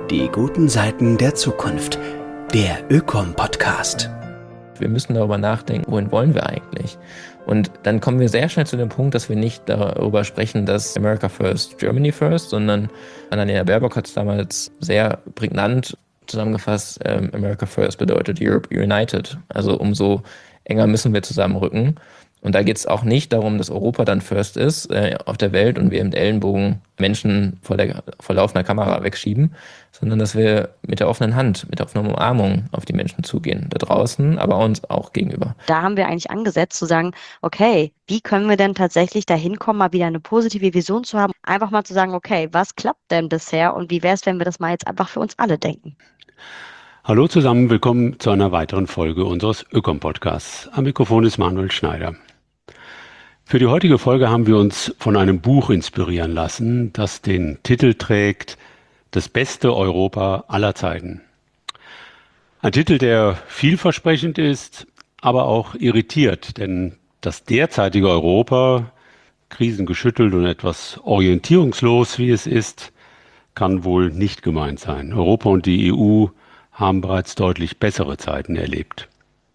Die guten Seiten der Zukunft. Der Ökom-Podcast. Wir müssen darüber nachdenken, wohin wollen wir eigentlich? Und dann kommen wir sehr schnell zu dem Punkt, dass wir nicht darüber sprechen, dass America First, Germany First, sondern Annalena Baerbock hat es damals sehr prägnant zusammengefasst, America First bedeutet Europe United. Also umso enger müssen wir zusammenrücken. Und da geht es auch nicht darum, dass Europa dann First ist auf der Welt und wir mit Ellenbogen Menschen vor laufender Kamera wegschieben, sondern dass wir mit der offenen Hand, mit der offenen Umarmung auf die Menschen zugehen, da draußen, aber uns auch gegenüber. Da haben wir eigentlich angesetzt zu sagen, okay, wie können wir denn tatsächlich dahin kommen, mal wieder eine positive Vision zu haben? Einfach mal zu sagen, okay, was klappt denn bisher und wie wäre es, wenn wir das mal jetzt einfach für uns alle denken? Hallo zusammen, willkommen zu einer weiteren Folge unseres Ökom-Podcasts. Am Mikrofon ist Manuel Schneider. Für die heutige Folge haben wir uns von einem Buch inspirieren lassen, das den Titel trägt Das beste Europa aller Zeiten. Ein Titel, der vielversprechend ist, aber auch irritiert, denn das derzeitige Europa, krisengeschüttelt und etwas orientierungslos wie es ist, kann wohl nicht gemeint sein. Europa und die EU haben bereits deutlich bessere Zeiten erlebt.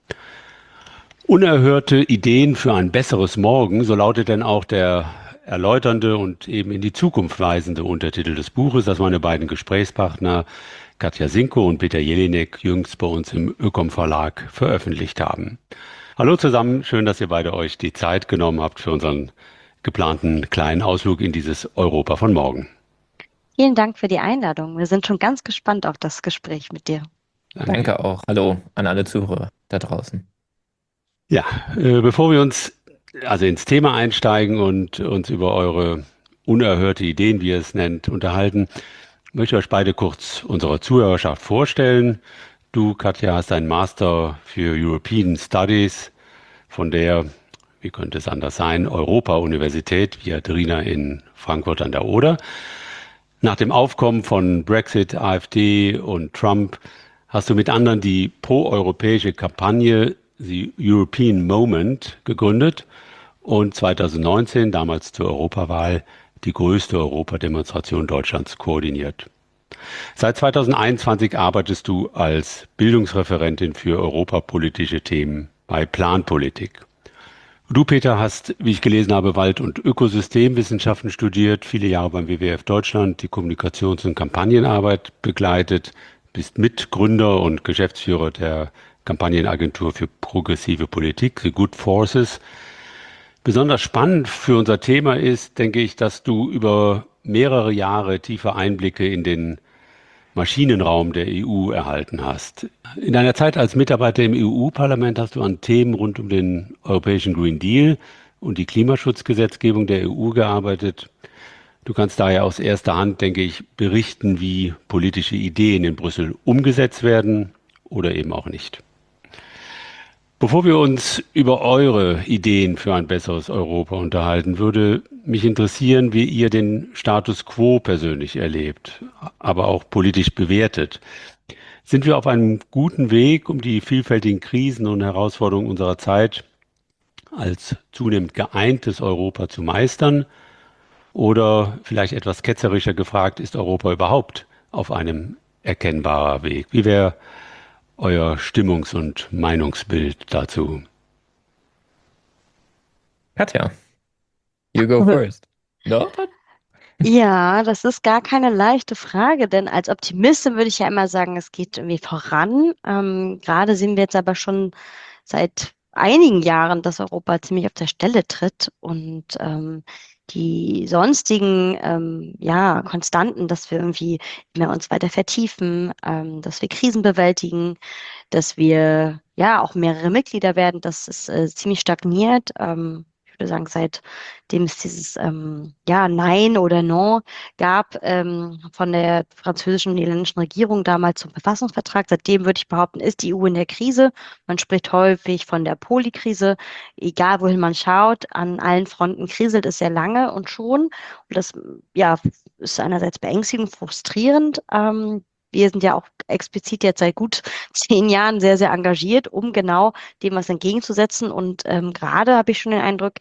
Unerhörte Ideen für ein besseres Morgen, so lautet denn auch der erläuternde und eben in die Zukunft weisende Untertitel des Buches, das meine beiden Gesprächspartner Katja Sinko und Peter Jelinek jüngst bei uns im Ökom Verlag veröffentlicht haben. Hallo zusammen, schön, dass ihr beide euch die Zeit genommen habt für unseren geplanten kleinen Ausflug in dieses Europa von morgen. Vielen Dank für die Einladung. Wir sind schon ganz gespannt auf das Gespräch mit dir. Danke auch. Hallo an alle Zuhörer da draußen. Ja, bevor wir uns also ins Thema einsteigen und uns über eure unerhörte Ideen, wie ihr es nennt, unterhalten, möchte ich euch beide kurz unserer Zuhörerschaft vorstellen. Du, Katja, hast einen Master für European Studies von der, wie könnte es anders sein, Europa-Universität Viadrina in Frankfurt an der Oder. Nach dem Aufkommen von Brexit, AfD und Trump hast du mit anderen die pro-europäische Kampagne The European Moment gegründet und 2019, damals zur Europawahl, die größte Europademonstration Deutschlands koordiniert. Seit 2021 arbeitest du als Bildungsreferentin für europapolitische Themen bei Planpolitik. Du, Peter, hast, wie ich gelesen habe, Wald- und Ökosystemwissenschaften studiert, viele Jahre beim WWF Deutschland die Kommunikations- und Kampagnenarbeit begleitet, bist Mitgründer und Geschäftsführer der Kampagnenagentur für progressive Politik, The Good Forces. Besonders spannend für unser Thema ist, denke ich, dass du über mehrere Jahre tiefe Einblicke in den Maschinenraum der EU erhalten hast. In deiner Zeit als Mitarbeiter im EU-Parlament hast du an Themen rund um den europäischen Green Deal und die Klimaschutzgesetzgebung der EU gearbeitet. Du kannst daher aus erster Hand, denke ich, berichten, wie politische Ideen in Brüssel umgesetzt werden oder eben auch nicht. Bevor wir uns über eure Ideen für ein besseres Europa unterhalten, würde mich interessieren, wie ihr den Status quo persönlich erlebt, aber auch politisch bewertet. Sind wir auf einem guten Weg, um die vielfältigen Krisen und Herausforderungen unserer Zeit als zunehmend geeintes Europa zu meistern? Oder vielleicht etwas ketzerischer gefragt, ist Europa überhaupt auf einem erkennbaren Weg? Wie wäre euer Stimmungs- und Meinungsbild dazu? Katja, you go first. No? Ja, das ist gar keine leichte Frage, denn als Optimistin würde ich ja immer sagen, es geht irgendwie voran. Gerade sehen wir jetzt aber schon seit einigen Jahren, dass Europa ziemlich auf der Stelle tritt und die sonstigen ja, Konstanten, dass wir irgendwie mehr uns weiter vertiefen, dass wir Krisen bewältigen, dass wir ja auch mehrere Mitglieder werden, das ist ziemlich stagniert. Ich würde sagen, seitdem es dieses ja, Nein oder Non gab von der französischen und niederländischen Regierung damals zum Verfassungsvertrag. Seitdem würde ich behaupten, ist die EU in der Krise. Man spricht häufig von der Polykrise. Egal, wohin man schaut, an allen Fronten kriselt es sehr lange und schon. Und das ja, ist einerseits beängstigend, frustrierend. Wir sind ja auch explizit jetzt seit gut 10 Jahren sehr, sehr engagiert, um genau dem was entgegenzusetzen. Und gerade habe ich schon den Eindruck,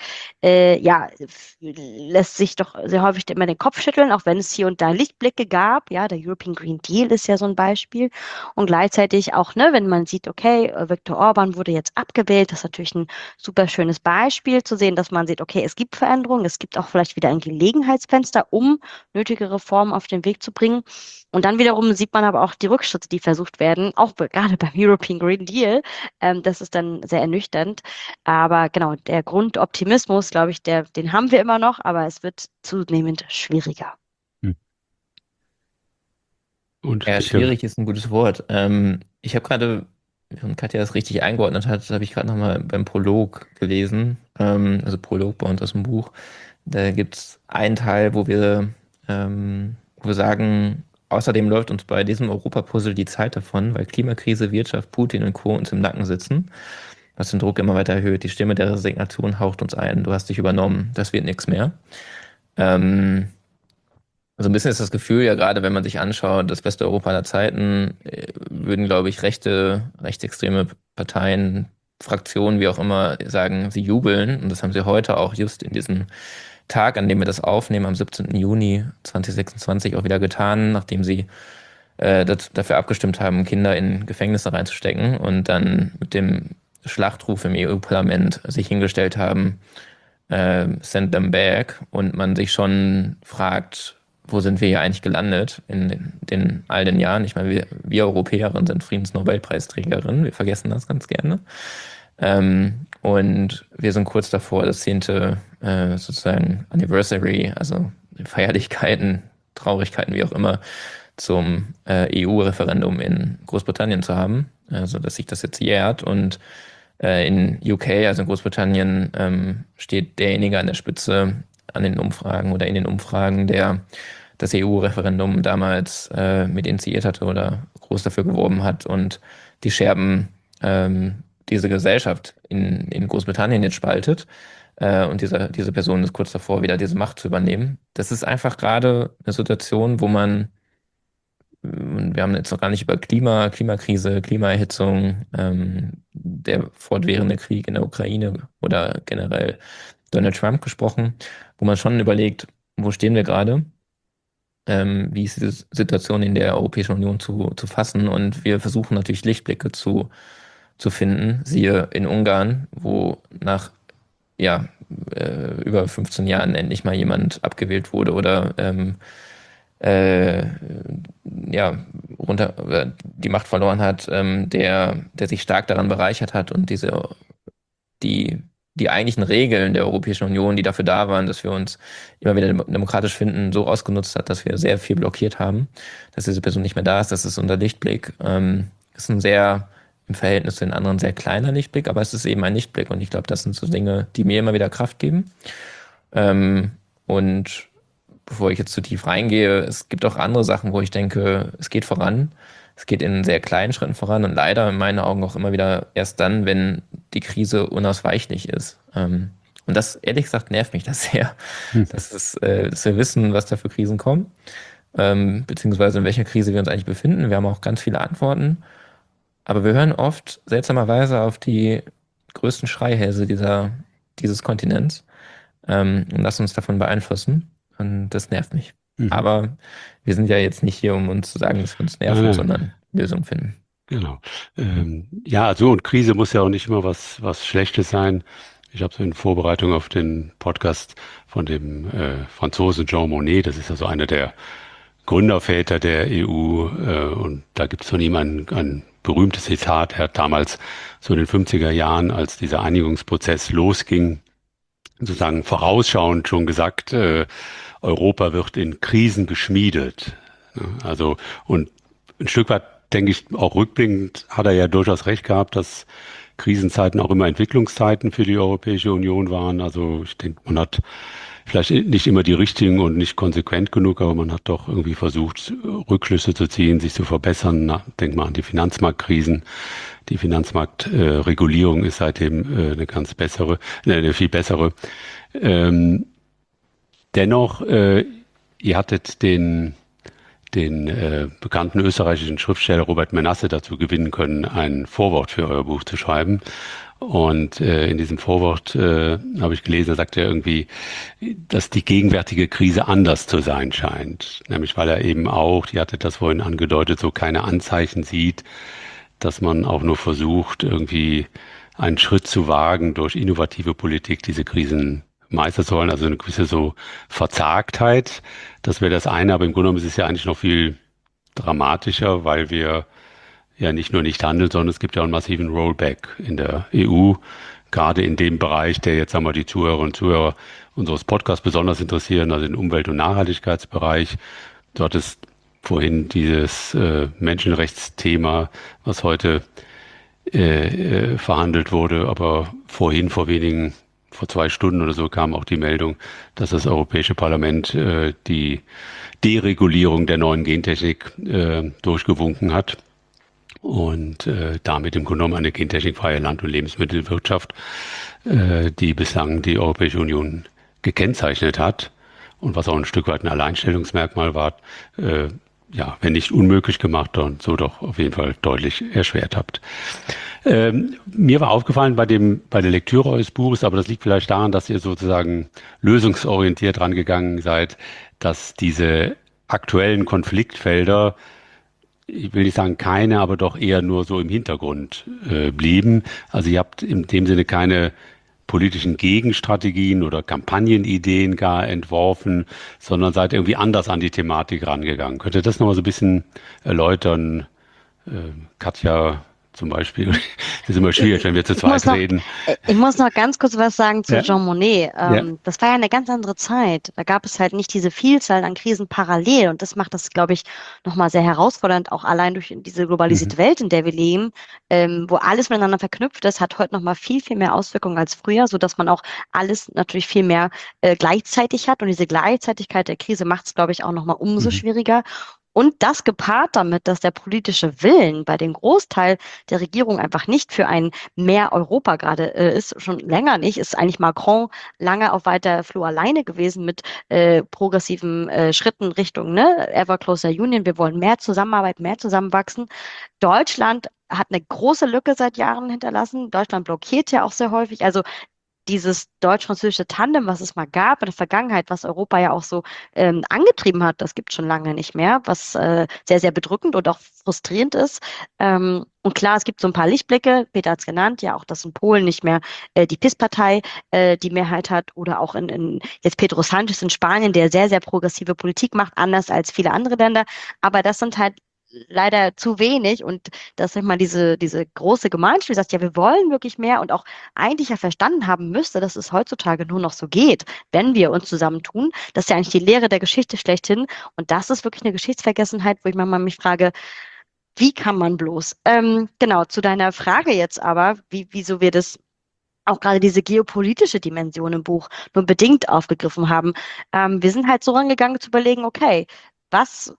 lässt sich doch sehr häufig immer den Kopf schütteln, auch wenn es hier und da Lichtblicke gab. Ja, der European Green Deal ist ja so ein Beispiel. Und gleichzeitig auch, ne, wenn man sieht, okay, Viktor Orban wurde jetzt abgewählt, das ist natürlich ein super schönes Beispiel zu sehen, dass man sieht, okay, es gibt Veränderungen, es gibt auch vielleicht wieder ein Gelegenheitsfenster, um nötige Reformen auf den Weg zu bringen. Und dann wiederum sieht man aber auch die Rückschritte, die versucht werden, auch gerade beim European Green Deal. Das ist dann sehr ernüchternd. Aber genau, der Grundoptimismus, glaube ich, den haben wir immer noch, aber es wird zunehmend schwieriger. Und Ja, Michael, schwierig ist ein gutes Wort. Ich habe gerade, während Katja das richtig eingeordnet hat, habe ich gerade nochmal beim Prolog gelesen, also Prolog bei uns aus dem Buch. Da gibt es einen Teil, wo wir sagen, außerdem läuft uns bei diesem Europapuzzle die Zeit davon, weil Klimakrise, Wirtschaft, Putin und Co. uns im Nacken sitzen, was den Druck immer weiter erhöht. Die Stimme der Resignation haucht uns ein. Du hast dich übernommen. Das wird nichts mehr. Also ein bisschen ist das Gefühl, ja gerade wenn man sich anschaut, das beste Europa aller Zeiten, würden, glaube ich, rechtsextreme Parteien, Fraktionen, wie auch immer, sagen, sie jubeln. Und das haben sie heute auch just in diesem Tag, an dem wir das aufnehmen, am 17. Juni 2026 auch wieder getan, nachdem sie dafür abgestimmt haben, Kinder in Gefängnisse reinzustecken und dann mit dem Schlachtruf im EU-Parlament sich hingestellt haben, send them back, und man sich schon fragt, wo sind wir hier eigentlich gelandet in all den Jahren? Ich meine, wir Europäerinnen sind Friedensnobelpreisträgerinnen, wir vergessen das ganz gerne. Und wir sind kurz davor, das 10. Sozusagen Anniversary, also Feierlichkeiten, Traurigkeiten, wie auch immer, zum EU-Referendum in Großbritannien zu haben, also dass sich das jetzt jährt. Und in UK, also in Großbritannien, steht derjenige an der Spitze an den Umfragen oder in den Umfragen, der das EU-Referendum damals mit initiiert hatte oder groß dafür geworben hat, und die Scherben diese Gesellschaft in Großbritannien jetzt spaltet. Und diese Person ist kurz davor, wieder diese Macht zu übernehmen. Das ist einfach gerade eine Situation, wo wir haben jetzt noch gar nicht über Klimakrise, Klimaerhitzung, der fortwährende Krieg in der Ukraine oder generell Donald Trump gesprochen, wo man schon überlegt, wo stehen wir gerade? Wie ist diese Situation in der Europäischen Union zu fassen? Und wir versuchen natürlich Lichtblicke zu finden. Siehe in Ungarn, wo nach über 15 Jahren endlich mal jemand abgewählt wurde oder die Macht verloren hat, der sich stark daran bereichert hat und die eigentlichen Regeln der Europäischen Union, die dafür da waren, dass wir uns immer wieder demokratisch finden, so ausgenutzt hat, dass wir sehr viel blockiert haben, dass diese Person nicht mehr da ist. Das ist unser Lichtblick. Ist ein sehr, im Verhältnis zu den anderen, sehr kleiner Lichtblick, aber es ist eben ein Lichtblick, und ich glaube, das sind so Dinge, die mir immer wieder Kraft geben. Und bevor ich jetzt zu tief reingehe, es gibt auch andere Sachen, wo ich denke, es geht voran. Es geht in sehr kleinen Schritten voran und leider in meinen Augen auch immer wieder erst dann, wenn die Krise unausweichlich ist. Und das, ehrlich gesagt, nervt mich das sehr, dass wir wissen, was da für Krisen kommen, beziehungsweise in welcher Krise wir uns eigentlich befinden. Wir haben auch ganz viele Antworten, aber wir hören oft seltsamerweise auf die größten Schreihälse dieses Kontinents und lassen uns davon beeinflussen, und das nervt mich. Aber wir sind ja jetzt nicht hier, um uns zu sagen, dass wir uns nerven, sondern Lösungen finden. Genau. Und Krise muss ja auch nicht immer was Schlechtes sein. Ich habe so in Vorbereitung auf den Podcast von dem Franzosen Jean Monnet, das ist also einer der Gründerväter der EU, und da gibt es von ihm ein berühmtes Zitat. Er hat damals so in den 50er Jahren, als dieser Einigungsprozess losging, sozusagen vorausschauend schon gesagt, Europa wird in Krisen geschmiedet. Also, und ein Stück weit, denke ich, auch rückblickend hat er ja durchaus recht gehabt, dass Krisenzeiten auch immer Entwicklungszeiten für die Europäische Union waren. Also ich denke, man hat vielleicht nicht immer die richtigen und nicht konsequent genug, aber man hat doch irgendwie versucht, Rückschlüsse zu ziehen, sich zu verbessern. Denk mal an die Finanzmarktkrisen. Die Finanzmarktregulierung ist seitdem eine viel bessere. Dennoch, ihr hattet den bekannten österreichischen Schriftsteller Robert Menasse dazu gewinnen können, ein Vorwort für euer Buch zu schreiben. Und in diesem Vorwort habe ich gelesen, da sagt er irgendwie, dass die gegenwärtige Krise anders zu sein scheint. Nämlich weil er eben auch, die hatte das vorhin angedeutet, so keine Anzeichen sieht, dass man auch nur versucht, irgendwie einen Schritt zu wagen, durch innovative Politik diese Krisen meistern zu wollen. Also eine gewisse so Verzagtheit. Das wäre das eine, aber im Grunde genommen ist es ja eigentlich noch viel dramatischer, weil wir ja nicht nur nicht handeln, sondern es gibt ja auch einen massiven Rollback in der EU, gerade in dem Bereich, der jetzt, sagen wir, die Zuhörerinnen und Zuhörer unseres Podcasts besonders interessieren, also den Umwelt- und Nachhaltigkeitsbereich. Dort ist vorhin dieses Menschenrechtsthema, was heute verhandelt wurde, aber vorhin, vor 2 Stunden oder so kam auch die Meldung, dass das Europäische Parlament die Deregulierung der neuen Gentechnik durchgewunken hat und damit im Grunde genommen eine gentechnikfreie Land- und Lebensmittelwirtschaft, die bislang die Europäische Union gekennzeichnet hat und was auch ein Stück weit ein Alleinstellungsmerkmal war, ja, wenn nicht unmöglich gemacht, dann so doch auf jeden Fall deutlich erschwert habt. Mir war aufgefallen bei der Lektüre eures Buches, aber das liegt vielleicht daran, dass ihr sozusagen lösungsorientiert rangegangen seid, dass diese aktuellen Konfliktfelder, ich will nicht sagen keine, aber doch eher nur so im Hintergrund blieben. Also ihr habt in dem Sinne keine politischen Gegenstrategien oder Kampagnenideen gar entworfen, sondern seid irgendwie anders an die Thematik rangegangen. Könnt ihr das nochmal so ein bisschen erläutern? Katja zum Beispiel. Das ist immer schwierig, wenn wir zu zweit reden. Ich muss noch ganz kurz was sagen zu Ja, Jean Monnet. ja, Das war ja eine ganz andere Zeit. Da gab es halt nicht diese Vielzahl an Krisen parallel. Und das macht das, glaube ich, nochmal sehr herausfordernd, auch allein durch diese mhm, globalisierte Welt, in der wir leben, wo alles miteinander verknüpft ist, hat heute nochmal viel, viel mehr Auswirkungen als früher, sodass man auch alles natürlich viel mehr gleichzeitig hat. Und diese Gleichzeitigkeit der Krise macht es, glaube ich, auch nochmal umso mhm, schwieriger. Und das gepaart damit, dass der politische Willen bei dem Großteil der Regierung einfach nicht für ein mehr Europa gerade ist, schon länger nicht, ist eigentlich Macron lange auf weiter Flur alleine gewesen mit progressiven Schritten Richtung Ever Closer Union. Wir wollen mehr Zusammenarbeit, mehr zusammenwachsen. Deutschland hat eine große Lücke seit Jahren hinterlassen. Deutschland blockiert ja auch sehr häufig. Also dieses deutsch-französische Tandem, was es mal gab in der Vergangenheit, was Europa ja auch so angetrieben hat, das gibt es schon lange nicht mehr, was sehr, sehr bedrückend und auch frustrierend ist. Und klar, es gibt so ein paar Lichtblicke, Peter hat es genannt, ja auch, dass in Polen nicht mehr die PiS-Partei die Mehrheit hat oder auch in jetzt Pedro Sánchez in Spanien, der sehr, sehr progressive Politik macht, anders als viele andere Länder. Aber das sind halt leider zu wenig und dass sag ich mal diese große Gemeinschaft, die sagt, ja, wir wollen wirklich mehr und auch eigentlich ja verstanden haben müsste, dass es heutzutage nur noch so geht, wenn wir uns zusammentun. Das ist ja eigentlich die Lehre der Geschichte schlechthin. Und das ist wirklich eine Geschichtsvergessenheit, wo ich manchmal mich frage, wie kann man bloß? Genau, zu deiner Frage jetzt aber, wieso wir das auch gerade diese geopolitische Dimension im Buch nur bedingt aufgegriffen haben. Wir sind halt so rangegangen zu überlegen, okay, was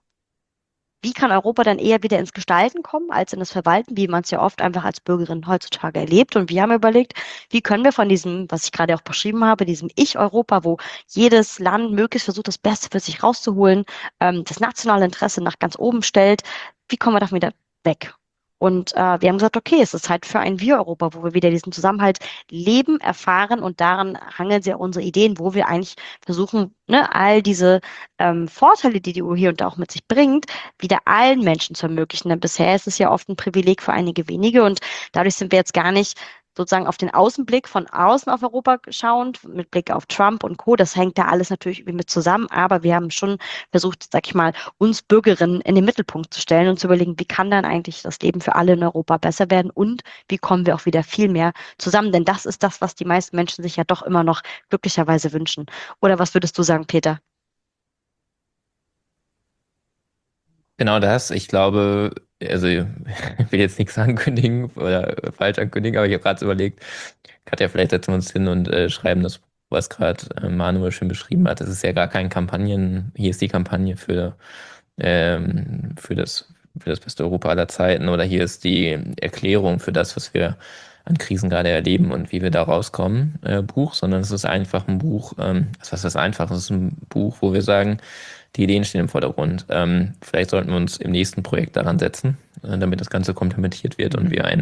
wie kann Europa dann eher wieder ins Gestalten kommen, als in das Verwalten, wie man es ja oft einfach als Bürgerin heutzutage erlebt? Und wir haben überlegt, wie können wir von diesem, was ich gerade auch beschrieben habe, diesem Ich-Europa, wo jedes Land möglichst versucht, das Beste für sich rauszuholen, das nationale Interesse nach ganz oben stellt, wie kommen wir davon wieder weg? Und wir haben gesagt, okay, es ist Zeit für ein Wir-Europa, wo wir wieder diesen Zusammenhalt leben, erfahren und daran hangeln sich unsere Ideen, wo wir eigentlich versuchen, ne, all diese Vorteile, die die EU hier und da auch mit sich bringt, wieder allen Menschen zu ermöglichen. Denn bisher ist es ja oft ein Privileg für einige wenige und dadurch sind wir jetzt gar nicht sozusagen auf den Außenblick von außen auf Europa schauend, mit Blick auf Trump und Co. Das hängt da alles natürlich irgendwie mit zusammen, aber wir haben schon versucht, sag ich mal, uns Bürgerinnen in den Mittelpunkt zu stellen und zu überlegen, wie kann dann eigentlich das Leben für alle in Europa besser werden und wie kommen wir auch wieder viel mehr zusammen, denn das ist das, was die meisten Menschen sich ja doch immer noch glücklicherweise wünschen. Oder was würdest du sagen, Peter? Genau das. Ich glaube, also ich will jetzt nichts ankündigen oder falsch ankündigen, aber ich habe gerade so überlegt, Katja, vielleicht setzen wir uns hin und schreiben das, was gerade Manuel schön beschrieben hat. Das ist ja gar kein Kampagnen, hier ist die Kampagne für das beste Europa aller Zeiten oder hier ist die Erklärung für das, was wir an Krisen gerade erleben und wie wir da rauskommen, Buch, sondern es ist einfach ein Buch, was heißt einfach? Es ist ein Buch, wo wir sagen, die Ideen stehen im Vordergrund. Vielleicht sollten wir uns im nächsten Projekt daran setzen, damit das Ganze komplementiert wird und wir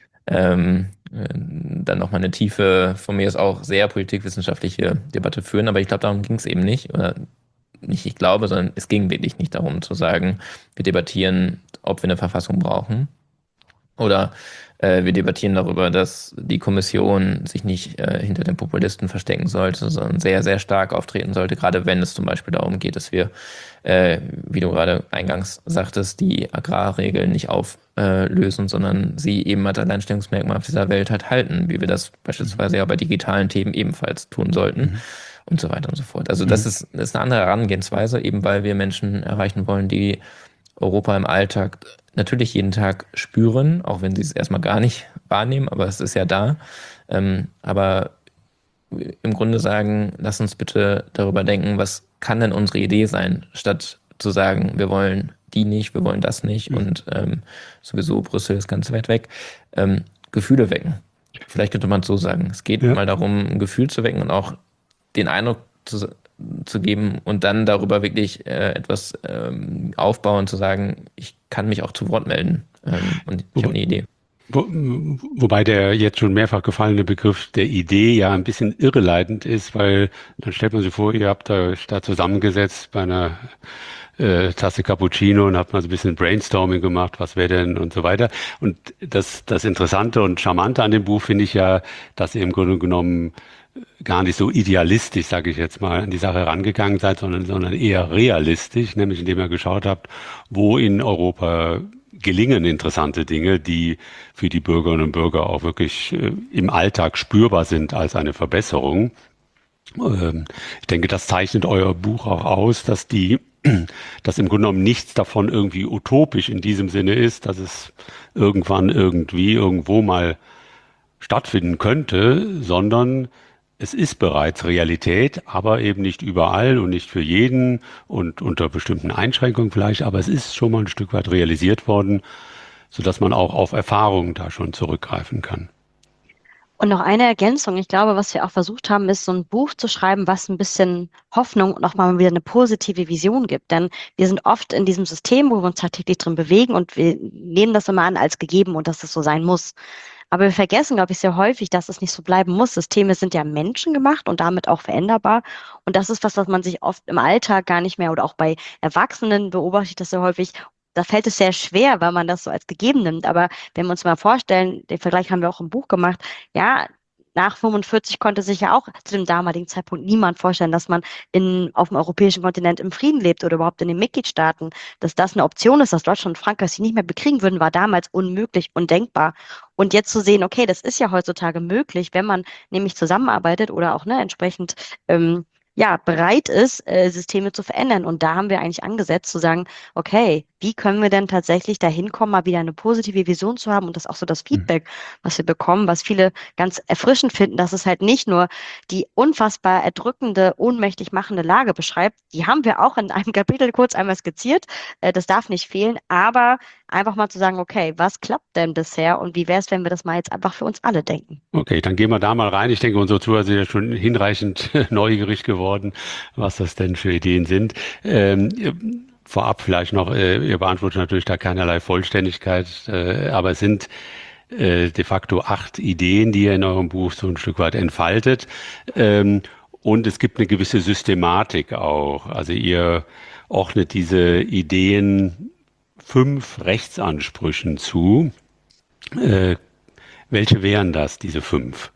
dann nochmal eine tiefe, von mir ist auch sehr politikwissenschaftliche Debatte führen, aber ich glaube, darum ging es eben nicht, oder nicht ich glaube, sondern es ging wirklich nicht darum zu sagen, wir debattieren, ob wir eine Verfassung brauchen oder wir debattieren darüber, dass die Kommission sich nicht hinter den Populisten verstecken sollte, sondern sehr, sehr stark auftreten sollte, gerade wenn es zum Beispiel darum geht, dass wir, wie du gerade eingangs sagtest, die Agrarregeln nicht auflösen, sondern sie eben als Alleinstellungsmerkmal auf dieser Welt halt halten, wie wir das beispielsweise ja bei digitalen Themen ebenfalls tun sollten und so weiter und so fort. Also das ist eine andere Herangehensweise, eben weil wir Menschen erreichen wollen, die Europa im Alltag natürlich jeden Tag spüren, auch wenn sie es erstmal gar nicht wahrnehmen, aber es ist ja da. Aber im Grunde sagen, lass uns bitte darüber denken, was kann denn unsere Idee sein, statt zu sagen, wir wollen die nicht, wir wollen das nicht und sowieso Brüssel ist ganz weit weg. Gefühle wecken. Vielleicht könnte man es so sagen. Es geht mal darum, ein Gefühl zu wecken und auch den Eindruck zu geben und dann darüber wirklich etwas aufbauen, zu sagen, ich kann mich auch zu Wort melden und ich habe eine Idee. Wobei der jetzt schon mehrfach gefallene Begriff der Idee ja ein bisschen irreleitend ist, weil dann stellt man sich vor, ihr habt euch da zusammengesetzt bei einer Tasse Cappuccino und habt mal so ein bisschen Brainstorming gemacht, was wäre denn und so weiter. Und das Interessante und Charmante an dem Buch finde ich ja, dass ihr im Grunde genommen gar nicht so idealistisch, sage ich jetzt mal, an die Sache herangegangen seid, sondern eher realistisch, nämlich indem ihr geschaut habt, wo in Europa gelingen interessante Dinge, die für die Bürgerinnen und Bürger auch wirklich im Alltag spürbar sind als eine Verbesserung. Ich denke, das zeichnet euer Buch auch aus, dass dass im Grunde genommen nichts davon irgendwie utopisch in diesem Sinne ist, dass es irgendwann irgendwie irgendwo mal stattfinden könnte, sondern es ist bereits Realität, aber eben nicht überall und nicht für jeden und unter bestimmten Einschränkungen vielleicht, aber es ist schon mal ein Stück weit realisiert worden, sodass man auch auf Erfahrungen da schon zurückgreifen kann. Und noch eine Ergänzung. Ich glaube, was wir auch versucht haben, ist so ein Buch zu schreiben, was ein bisschen Hoffnung und auch mal wieder eine positive Vision gibt. Denn wir sind oft in diesem System, wo wir uns tagtäglich drin bewegen und wir nehmen das immer an als gegeben und dass es so sein muss. Aber wir vergessen, glaube ich, sehr häufig, dass es nicht so bleiben muss. Systeme sind ja menschengemacht und damit auch veränderbar. Und das ist was, was man sich oft im Alltag gar nicht mehr oder auch bei Erwachsenen beobachte ich das sehr häufig. Da fällt es sehr schwer, weil man das so als gegeben nimmt. Aber wenn wir uns mal vorstellen, den Vergleich haben wir auch im Buch gemacht, ja, nach 45 konnte sich ja auch zu dem damaligen Zeitpunkt niemand vorstellen, dass man auf dem europäischen Kontinent im Frieden lebt oder überhaupt in den Mitgliedstaaten. Dass das eine Option ist, dass Deutschland und Frankreich sich nicht mehr bekriegen würden, war damals unmöglich, undenkbar. Und jetzt zu sehen, okay, das ist ja heutzutage möglich, wenn man nämlich zusammenarbeitet oder auch entsprechend ja, bereit ist, Systeme zu verändern. Und da haben wir eigentlich angesetzt zu sagen, okay, wie können wir denn tatsächlich dahin kommen, mal wieder eine positive Vision zu haben und das auch so das Feedback, was wir bekommen, was viele ganz erfrischend finden, dass es halt nicht nur die unfassbar erdrückende, ohnmächtig machende Lage beschreibt, die haben wir auch in einem Kapitel kurz einmal skizziert, das darf nicht fehlen, aber einfach mal zu sagen, okay, was klappt denn bisher und wie wäre es, wenn wir das mal jetzt einfach für uns alle denken? Okay, dann gehen wir da mal rein. Ich denke, unsere Zuhörer sind ja schon hinreichend neugierig geworden, was das denn für Ideen sind. Vorab vielleicht noch, ihr beantwortet natürlich da keinerlei Vollständigkeit, aber es sind de facto 8 Ideen, die ihr in eurem Buch so ein Stück weit entfaltet. Und es gibt eine gewisse Systematik auch. Also ihr ordnet diese Ideen 5 Rechtsansprüchen zu. Welche wären das, diese 5?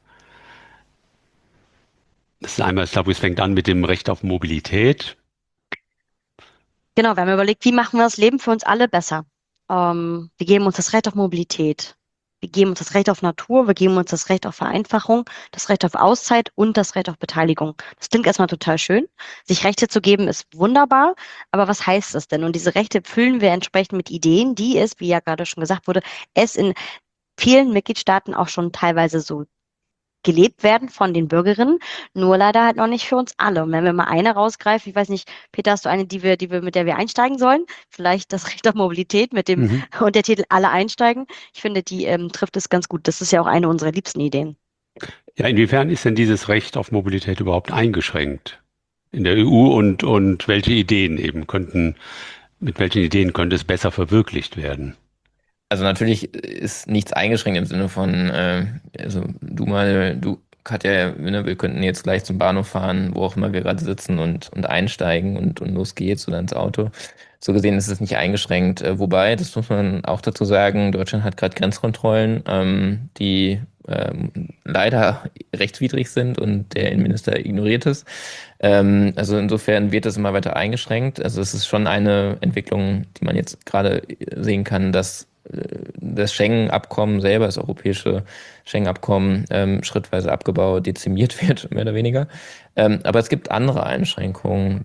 Das ist einmal, ich glaube, es fängt an mit dem Recht auf Mobilität. Genau, wir haben überlegt, wie machen wir das Leben für uns alle besser? Wir geben uns das Recht auf Mobilität. Wir geben uns das Recht auf Natur, wir geben uns das Recht auf Vereinfachung, das Recht auf Auszeit und das Recht auf Beteiligung. Das klingt erstmal total schön. Sich Rechte zu geben ist wunderbar, aber was heißt das denn? Und diese Rechte füllen wir entsprechend mit Ideen, die es, wie ja gerade schon gesagt wurde, es in vielen Mitgliedstaaten auch schon teilweise so gelebt werden von den Bürgerinnen, nur leider halt noch nicht für uns alle. Und wenn wir mal eine rausgreifen, ich weiß nicht, Peter, hast du eine, mit der wir einsteigen sollen? Vielleicht das Recht auf Mobilität mit dem Mhm. Untertitel Alle einsteigen. Ich finde, die trifft es ganz gut. Das ist ja auch eine unserer liebsten Ideen. Ja, inwiefern ist denn dieses Recht auf Mobilität überhaupt eingeschränkt in der EU und welche Ideen eben mit welchen Ideen könnte es besser verwirklicht werden? Also natürlich ist nichts eingeschränkt im Sinne von, also du, Katja, ne, wir könnten jetzt gleich zum Bahnhof fahren, wo auch immer wir gerade sitzen und einsteigen und los geht's oder ins Auto. So gesehen ist es nicht eingeschränkt. Wobei, das muss man auch dazu sagen, Deutschland hat gerade Grenzkontrollen, die leider rechtswidrig sind und der Innenminister ignoriert es. Also insofern wird das immer weiter eingeschränkt. Also es ist schon eine Entwicklung, die man jetzt gerade sehen kann, dass das Schengen-Abkommen selber, das europäische Schengen-Abkommen, schrittweise abgebaut, dezimiert wird, mehr oder weniger. Aber es gibt andere Einschränkungen,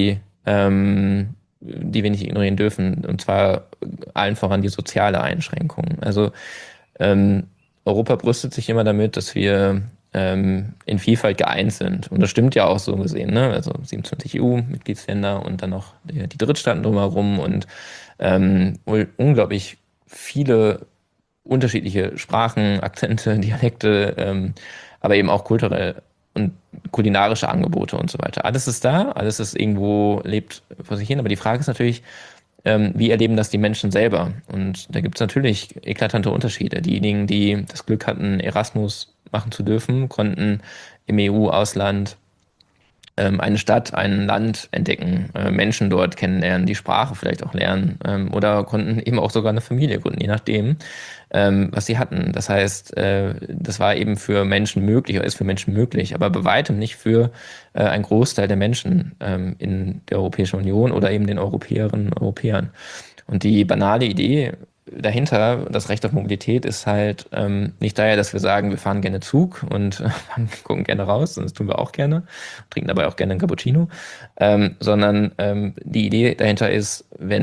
die wir nicht ignorieren dürfen, und zwar allen voran die soziale Einschränkung. Also ähm, Europa brüstet sich immer damit, dass wir in Vielfalt geeint sind. Und das stimmt ja auch so gesehen, ne? Also 27 EU-Mitgliedsländer und dann noch die Drittstaaten drumherum und wohl unglaublich viele unterschiedliche Sprachen, Akzente, Dialekte, aber eben auch kulturell und kulinarische Angebote und so weiter. Alles ist da, alles ist irgendwo, lebt vor sich hin, aber die Frage ist natürlich, wie erleben das die Menschen selber? Und da gibt es natürlich eklatante Unterschiede. Diejenigen, die das Glück hatten, Erasmus machen zu dürfen, konnten im EU-Ausland eine Stadt, ein Land entdecken, Menschen dort kennenlernen, die Sprache vielleicht auch lernen oder konnten eben auch sogar eine Familie gründen, je nachdem, was sie hatten. Das heißt, das war eben für Menschen möglich oder ist für Menschen möglich, aber bei weitem nicht für einen Großteil der Menschen in der Europäischen Union oder eben den Europäerinnen und Europäern. Und die banale Idee dahinter, das Recht auf Mobilität, ist halt nicht daher, dass wir sagen, wir fahren gerne Zug und gucken gerne raus, und das tun wir auch gerne, trinken dabei auch gerne einen Cappuccino, sondern die Idee dahinter ist,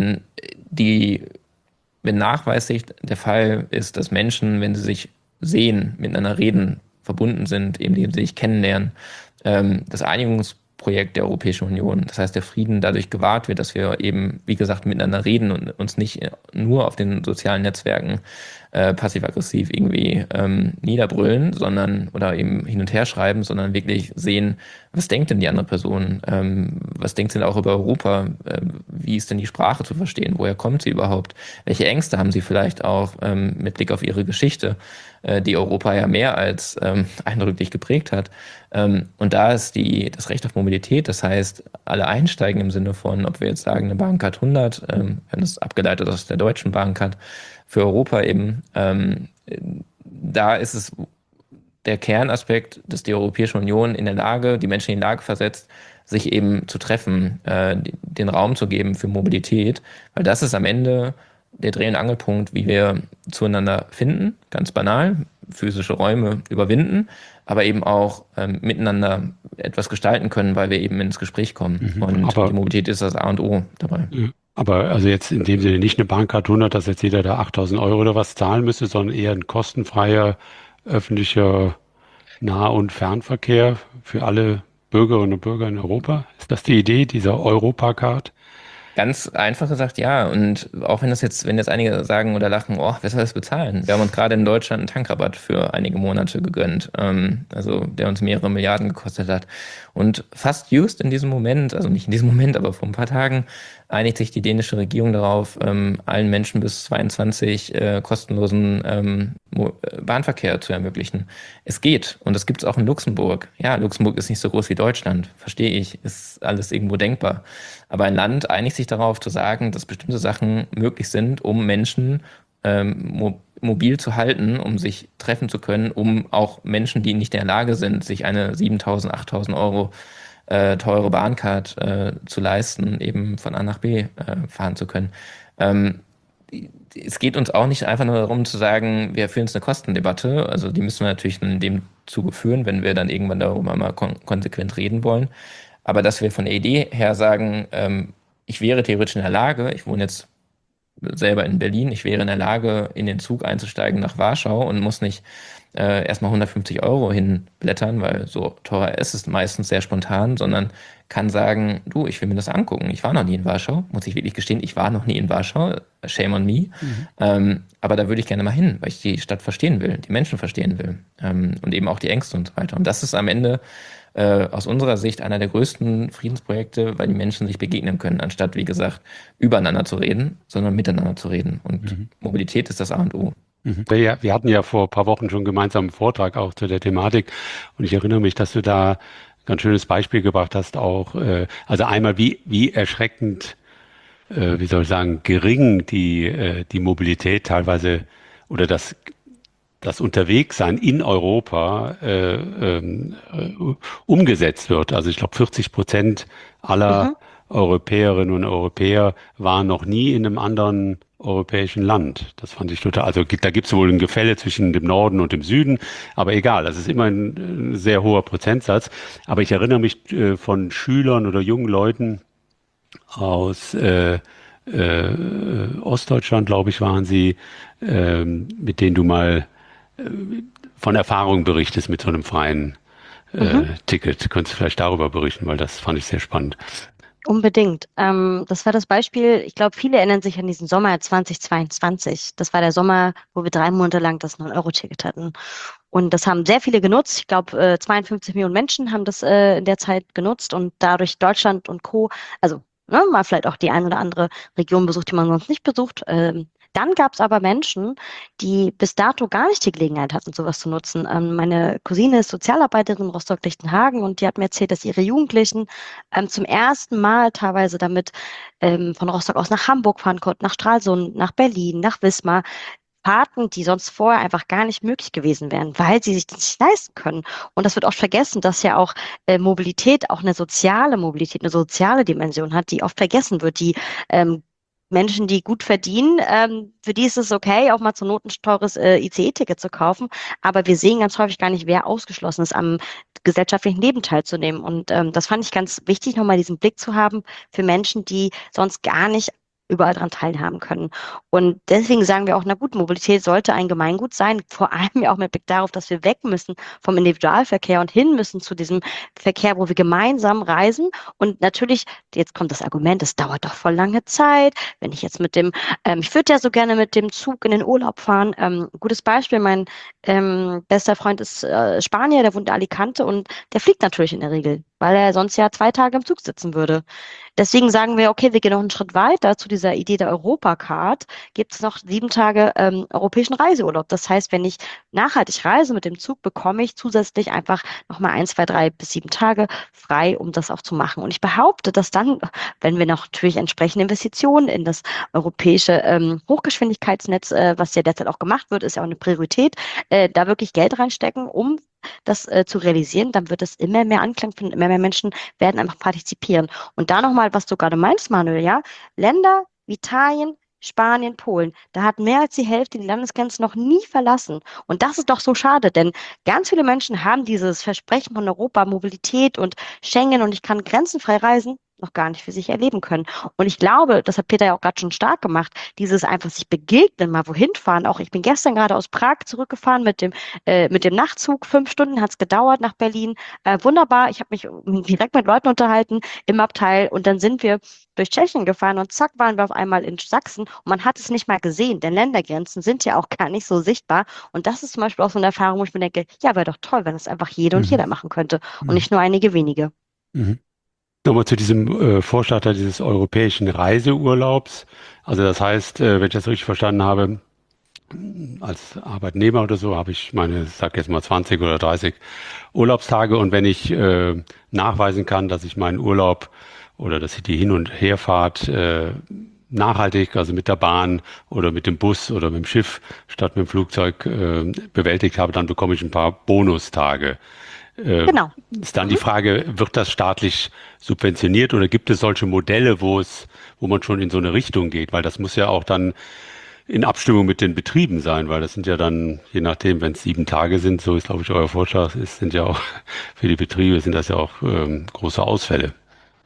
wenn nachweislich der Fall ist, dass Menschen, wenn sie sich sehen, miteinander reden, verbunden sind, eben die sich kennenlernen, das Einigungsprojekt der Europäischen Union, das heißt der Frieden dadurch gewahrt wird, dass wir eben, wie gesagt, miteinander reden und uns nicht nur auf den sozialen Netzwerken passiv-aggressiv irgendwie niederbrüllen, sondern oder eben hin und her schreiben, sondern wirklich sehen, was denkt denn die andere Person, was denkt sie denn auch über Europa, wie ist denn die Sprache zu verstehen, woher kommt sie überhaupt, welche Ängste haben sie vielleicht auch mit Blick auf ihre Geschichte, die Europa ja mehr als eindrücklich geprägt hat. Und da ist das Recht auf Mobilität, das heißt, alle einsteigen im Sinne von, ob wir jetzt sagen, eine Bahncard 100, wenn das abgeleitet aus der deutschen Bahncard, für Europa eben, da ist es der Kernaspekt, dass die Europäische Union in der Lage, die Menschen in die Lage versetzt, sich eben zu treffen, den Raum zu geben für Mobilität, weil das ist am Ende der Dreh- und Angelpunkt, wie wir zueinander finden, ganz banal, physische Räume überwinden, aber eben auch miteinander etwas gestalten können, weil wir eben ins Gespräch kommen. Und die Mobilität ist das A und O dabei. Aber also jetzt in dem Sinne nicht eine Bahncard 100, dass jetzt jeder da 8.000 Euro oder was zahlen müsste, sondern eher ein kostenfreier öffentlicher Nah- und Fernverkehr für alle Bürgerinnen und Bürger in Europa. Ist das die Idee dieser Europacard? Ganz einfach gesagt, ja. Und auch wenn jetzt einige sagen oder lachen, oh, wer soll das bezahlen? Wir haben uns gerade in Deutschland einen Tankrabatt für einige Monate gegönnt, also der uns mehrere Milliarden gekostet hat. Und fast just in diesem Moment, also nicht in diesem Moment, aber vor ein paar Tagen, einigt sich die dänische Regierung darauf, allen Menschen bis 22 kostenlosen Bahnverkehr zu ermöglichen. Es geht. Und das gibt es auch in Luxemburg. Ja, Luxemburg ist nicht so groß wie Deutschland. Verstehe ich. Ist alles irgendwo denkbar. Aber ein Land einigt sich darauf zu sagen, dass bestimmte Sachen möglich sind, um Menschen mobil zu halten, um sich treffen zu können, um auch Menschen, die nicht in der Lage sind, sich eine 7.000, 8.000 Euro teure Bahncard zu leisten, eben von A nach B fahren zu können. Es geht uns auch nicht einfach nur darum zu sagen, wir führen jetzt eine Kostendebatte, also die müssen wir natürlich in dem Zuge führen, wenn wir dann irgendwann darüber mal konsequent reden wollen. Aber dass wir von der Idee her sagen, ich wäre theoretisch in der Lage, ich wohne jetzt selber in Berlin, ich wäre in der Lage, in den Zug einzusteigen nach Warschau und muss nicht erstmal 150 Euro hinblättern, weil so teuer ist es meistens sehr spontan, sondern kann sagen, du, ich will mir das angucken. Ich war noch nie in Warschau, muss ich wirklich gestehen, ich war noch nie in Warschau, shame on me. Aber da würde ich gerne mal hin, weil ich die Stadt verstehen will, die Menschen verstehen will und eben auch die Ängste und so weiter. Und das ist am Ende aus unserer Sicht einer der größten Friedensprojekte, weil die Menschen sich begegnen können, anstatt, wie gesagt, übereinander zu reden, sondern miteinander zu reden. Und Mobilität ist das A und O. Wir hatten ja vor ein paar Wochen schon gemeinsam einen Vortrag auch zu der Thematik und ich erinnere mich, dass du da ein ganz schönes Beispiel gebracht hast, auch also einmal wie erschreckend, wie soll ich sagen, gering die Mobilität teilweise oder das Unterwegssein in Europa umgesetzt wird. Also ich glaube 40% aller Europäerinnen und Europäer waren noch nie in einem anderen europäischen Land. Das fand ich total, also da gibt es wohl ein Gefälle zwischen dem Norden und dem Süden, aber egal, das ist immer ein sehr hoher Prozentsatz. Aber ich erinnere mich von Schülern oder jungen Leuten aus Ostdeutschland, glaube ich, waren sie, mit denen du mal von Erfahrungen berichtest mit so einem freien Ticket. Könntest du vielleicht darüber berichten, weil das fand ich sehr spannend. Unbedingt. Das war das Beispiel, ich glaube, viele erinnern sich an diesen Sommer 2022. Das war der Sommer, wo wir 3 Monate lang das 9-Euro-Ticket hatten. Und das haben sehr viele genutzt. Ich glaube, 52 Millionen Menschen haben das in der Zeit genutzt und dadurch Deutschland und Co., also mal vielleicht auch die eine oder andere Region besucht, die man sonst nicht besucht. Dann gab es aber Menschen, die bis dato gar nicht die Gelegenheit hatten, sowas zu nutzen. Meine Cousine ist Sozialarbeiterin in Rostock-Lichtenhagen und die hat mir erzählt, dass ihre Jugendlichen zum ersten Mal teilweise damit von Rostock aus nach Hamburg fahren konnten, nach Stralsund, nach Berlin, nach Wismar. Fahrten, die sonst vorher einfach gar nicht möglich gewesen wären, weil sie sich das nicht leisten können. Und das wird oft vergessen, dass ja auch Mobilität auch eine soziale Mobilität, eine soziale Dimension hat, die oft vergessen wird, die Menschen, die gut verdienen, für die ist es okay, auch mal zur Not ein teures ICE-Ticket zu kaufen. Aber wir sehen ganz häufig gar nicht, wer ausgeschlossen ist, am gesellschaftlichen Leben teilzunehmen. Und das fand ich ganz wichtig, nochmal diesen Blick zu haben für Menschen, die sonst gar nicht überall daran teilhaben können. Und deswegen sagen wir auch, na gut, Mobilität sollte ein Gemeingut sein, vor allem ja auch mit Blick darauf, dass wir weg müssen vom Individualverkehr und hin müssen zu diesem Verkehr, wo wir gemeinsam reisen. Und natürlich, jetzt kommt das Argument, es dauert doch voll lange Zeit. Wenn ich jetzt ich würde ja so gerne mit dem Zug in den Urlaub fahren. Gutes Beispiel, mein bester Freund ist Spanier, der wohnt in Alicante und der fliegt natürlich in der Regel, weil er sonst ja 2 Tage im Zug sitzen würde. Deswegen sagen wir, okay, wir gehen noch einen Schritt weiter zu dieser Idee der Europacard. Gibt es noch 7 Tage europäischen Reiseurlaub. Das heißt, wenn ich nachhaltig reise mit dem Zug, bekomme ich zusätzlich einfach nochmal 1, 2, 3 bis 7 Tage frei, um das auch zu machen. Und ich behaupte, dass dann, wenn wir noch natürlich entsprechende Investitionen in das europäische Hochgeschwindigkeitsnetz, was ja derzeit auch gemacht wird, ist ja auch eine Priorität, da wirklich Geld reinstecken, um das zu realisieren, dann wird es immer mehr Anklang finden, immer mehr Menschen werden einfach partizipieren. Und da nochmal, was du gerade meinst, Manuel, ja, Länder wie Italien, Spanien, Polen, da hat mehr als die Hälfte die Landesgrenzen noch nie verlassen. Und das ist doch so schade, denn ganz viele Menschen haben dieses Versprechen von Europa, Mobilität und Schengen und ich kann grenzenfrei reisen, noch gar nicht für sich erleben können. Und ich glaube, das hat Peter ja auch gerade schon stark gemacht, dieses einfach sich begegnen, mal wohin fahren. Auch ich bin gestern gerade aus Prag zurückgefahren mit dem Nachtzug. 5 Stunden hat es gedauert nach Berlin. Wunderbar. Ich habe mich direkt mit Leuten unterhalten im Abteil und dann sind wir durch Tschechien gefahren und zack waren wir auf einmal in Sachsen und man hat es nicht mal gesehen, denn Ländergrenzen sind ja auch gar nicht so sichtbar. Und das ist zum Beispiel auch so eine Erfahrung, wo ich mir denke, ja, wäre doch toll, wenn es einfach jede und jeder machen könnte und nicht nur einige wenige. Mhm. Nochmal zu diesem Vorstatter dieses europäischen Reiseurlaubs. Also das heißt, wenn ich das richtig verstanden habe, als Arbeitnehmer oder so habe ich meine, sag jetzt mal 20 oder 30 Urlaubstage und wenn ich nachweisen kann, dass ich meinen Urlaub oder dass ich die Hin- und Herfahrt nachhaltig, also mit der Bahn oder mit dem Bus oder mit dem Schiff statt mit dem Flugzeug bewältigt habe, dann bekomme ich ein paar Bonustage. Genau. Ist dann die Frage, wird das staatlich subventioniert oder gibt es solche Modelle, wo man schon in so eine Richtung geht? Weil das muss ja auch dann in Abstimmung mit den Betrieben sein, weil das sind ja dann, je nachdem, wenn es 7 Tage sind, so ist, glaube ich, euer Vorschlag, sind ja auch für die Betriebe sind das ja auch große Ausfälle.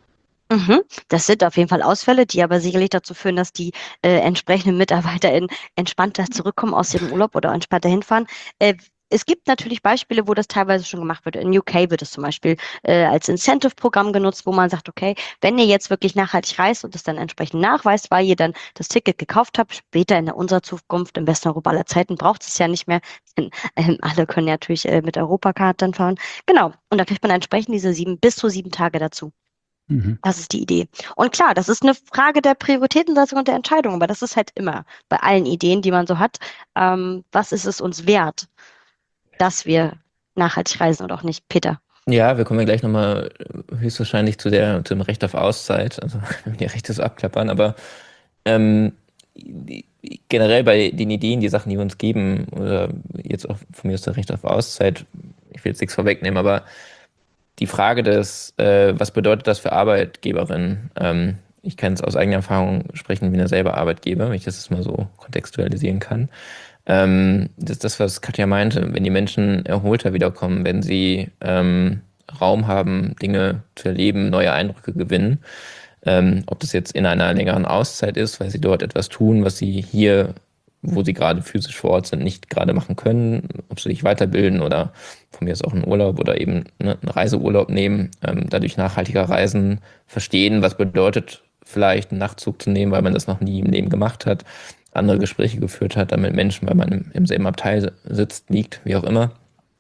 Das sind auf jeden Fall Ausfälle, die aber sicherlich dazu führen, dass die entsprechenden MitarbeiterInnen entspannter zurückkommen aus ihrem Urlaub oder entspannter hinfahren. Es gibt natürlich Beispiele, wo das teilweise schon gemacht wird. In UK wird es zum Beispiel als Incentive-Programm genutzt, wo man sagt, okay, wenn ihr jetzt wirklich nachhaltig reist und es dann entsprechend nachweist, weil ihr dann das Ticket gekauft habt, später in unserer Zukunft, im besten Europa aller Zeiten, braucht es ja nicht mehr, denn alle können ja natürlich mit Europacard dann fahren. Genau, und da kriegt man entsprechend diese bis zu 7 Tage dazu. Mhm. Das ist die Idee. Und klar, das ist eine Frage der Prioritätensetzung und der Entscheidung, aber das ist halt immer bei allen Ideen, die man so hat. Was ist es uns wert, dass wir nachhaltig reisen oder auch nicht? Peter. Ja, wir kommen ja gleich nochmal höchstwahrscheinlich zum Recht auf Auszeit, also wenn wir die Rechte so abklappern, aber ähm, generell bei den Ideen, die Sachen, die wir uns geben, oder jetzt auch von mir aus das Recht auf Auszeit, ich will jetzt nichts vorwegnehmen, aber die Frage was bedeutet das für Arbeitgeberinnen? Ich kann es aus eigener Erfahrung sprechen, ich bin ja selber Arbeitgeber, wenn ich das jetzt mal so kontextualisieren kann. Das ist das, was Katja meinte, wenn die Menschen erholter wiederkommen, wenn sie Raum haben, Dinge zu erleben, neue Eindrücke gewinnen. Ob das jetzt in einer längeren Auszeit ist, weil sie dort etwas tun, was sie hier, wo sie gerade physisch vor Ort sind, nicht gerade machen können, ob sie sich weiterbilden oder von mir ist auch einen Urlaub oder eben einen Reiseurlaub nehmen, dadurch nachhaltiger reisen, verstehen, was bedeutet vielleicht einen Nachtzug zu nehmen, weil man das noch nie im Leben gemacht hat, andere Gespräche geführt hat, dann mit Menschen, weil man im selben Abteil sitzt, liegt, wie auch immer.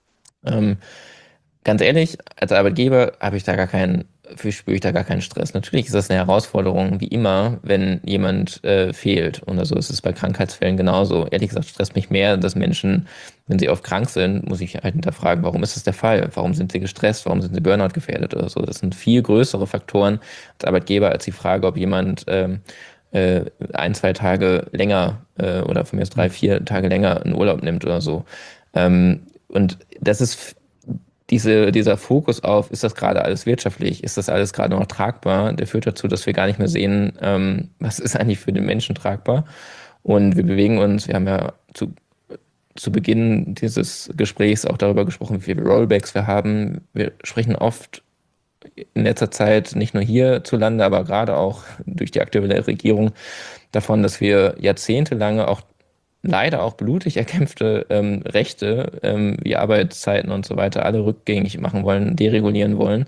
Ganz ehrlich, als Arbeitgeber spüre ich da gar keinen Stress. Natürlich ist das eine Herausforderung, wie immer, wenn jemand fehlt. Und also ist es bei Krankheitsfällen genauso. Ehrlich gesagt stresst mich mehr, dass Menschen, wenn sie oft krank sind, muss ich halt hinterfragen, warum ist das der Fall? Warum sind sie gestresst? Warum sind sie Burnout gefährdet oder so? Das sind viel größere Faktoren als Arbeitgeber als die Frage, ob jemand 1, 2 Tage länger oder von mir aus 3, 4 Tage länger einen Urlaub nimmt oder so. Und das ist dieser Fokus auf, ist das gerade alles wirtschaftlich, ist das alles gerade noch tragbar, der führt dazu, dass wir gar nicht mehr sehen, was ist eigentlich für den Menschen tragbar. Und wir bewegen uns, wir haben ja zu Beginn dieses Gesprächs auch darüber gesprochen, wie viele Rollbacks wir haben. Wir sprechen oft in letzter Zeit, nicht nur hierzulande, aber gerade auch durch die aktuelle Regierung, davon, dass wir jahrzehntelange leider auch blutig erkämpfte Rechte wie Arbeitszeiten und so weiter alle rückgängig machen wollen, deregulieren wollen.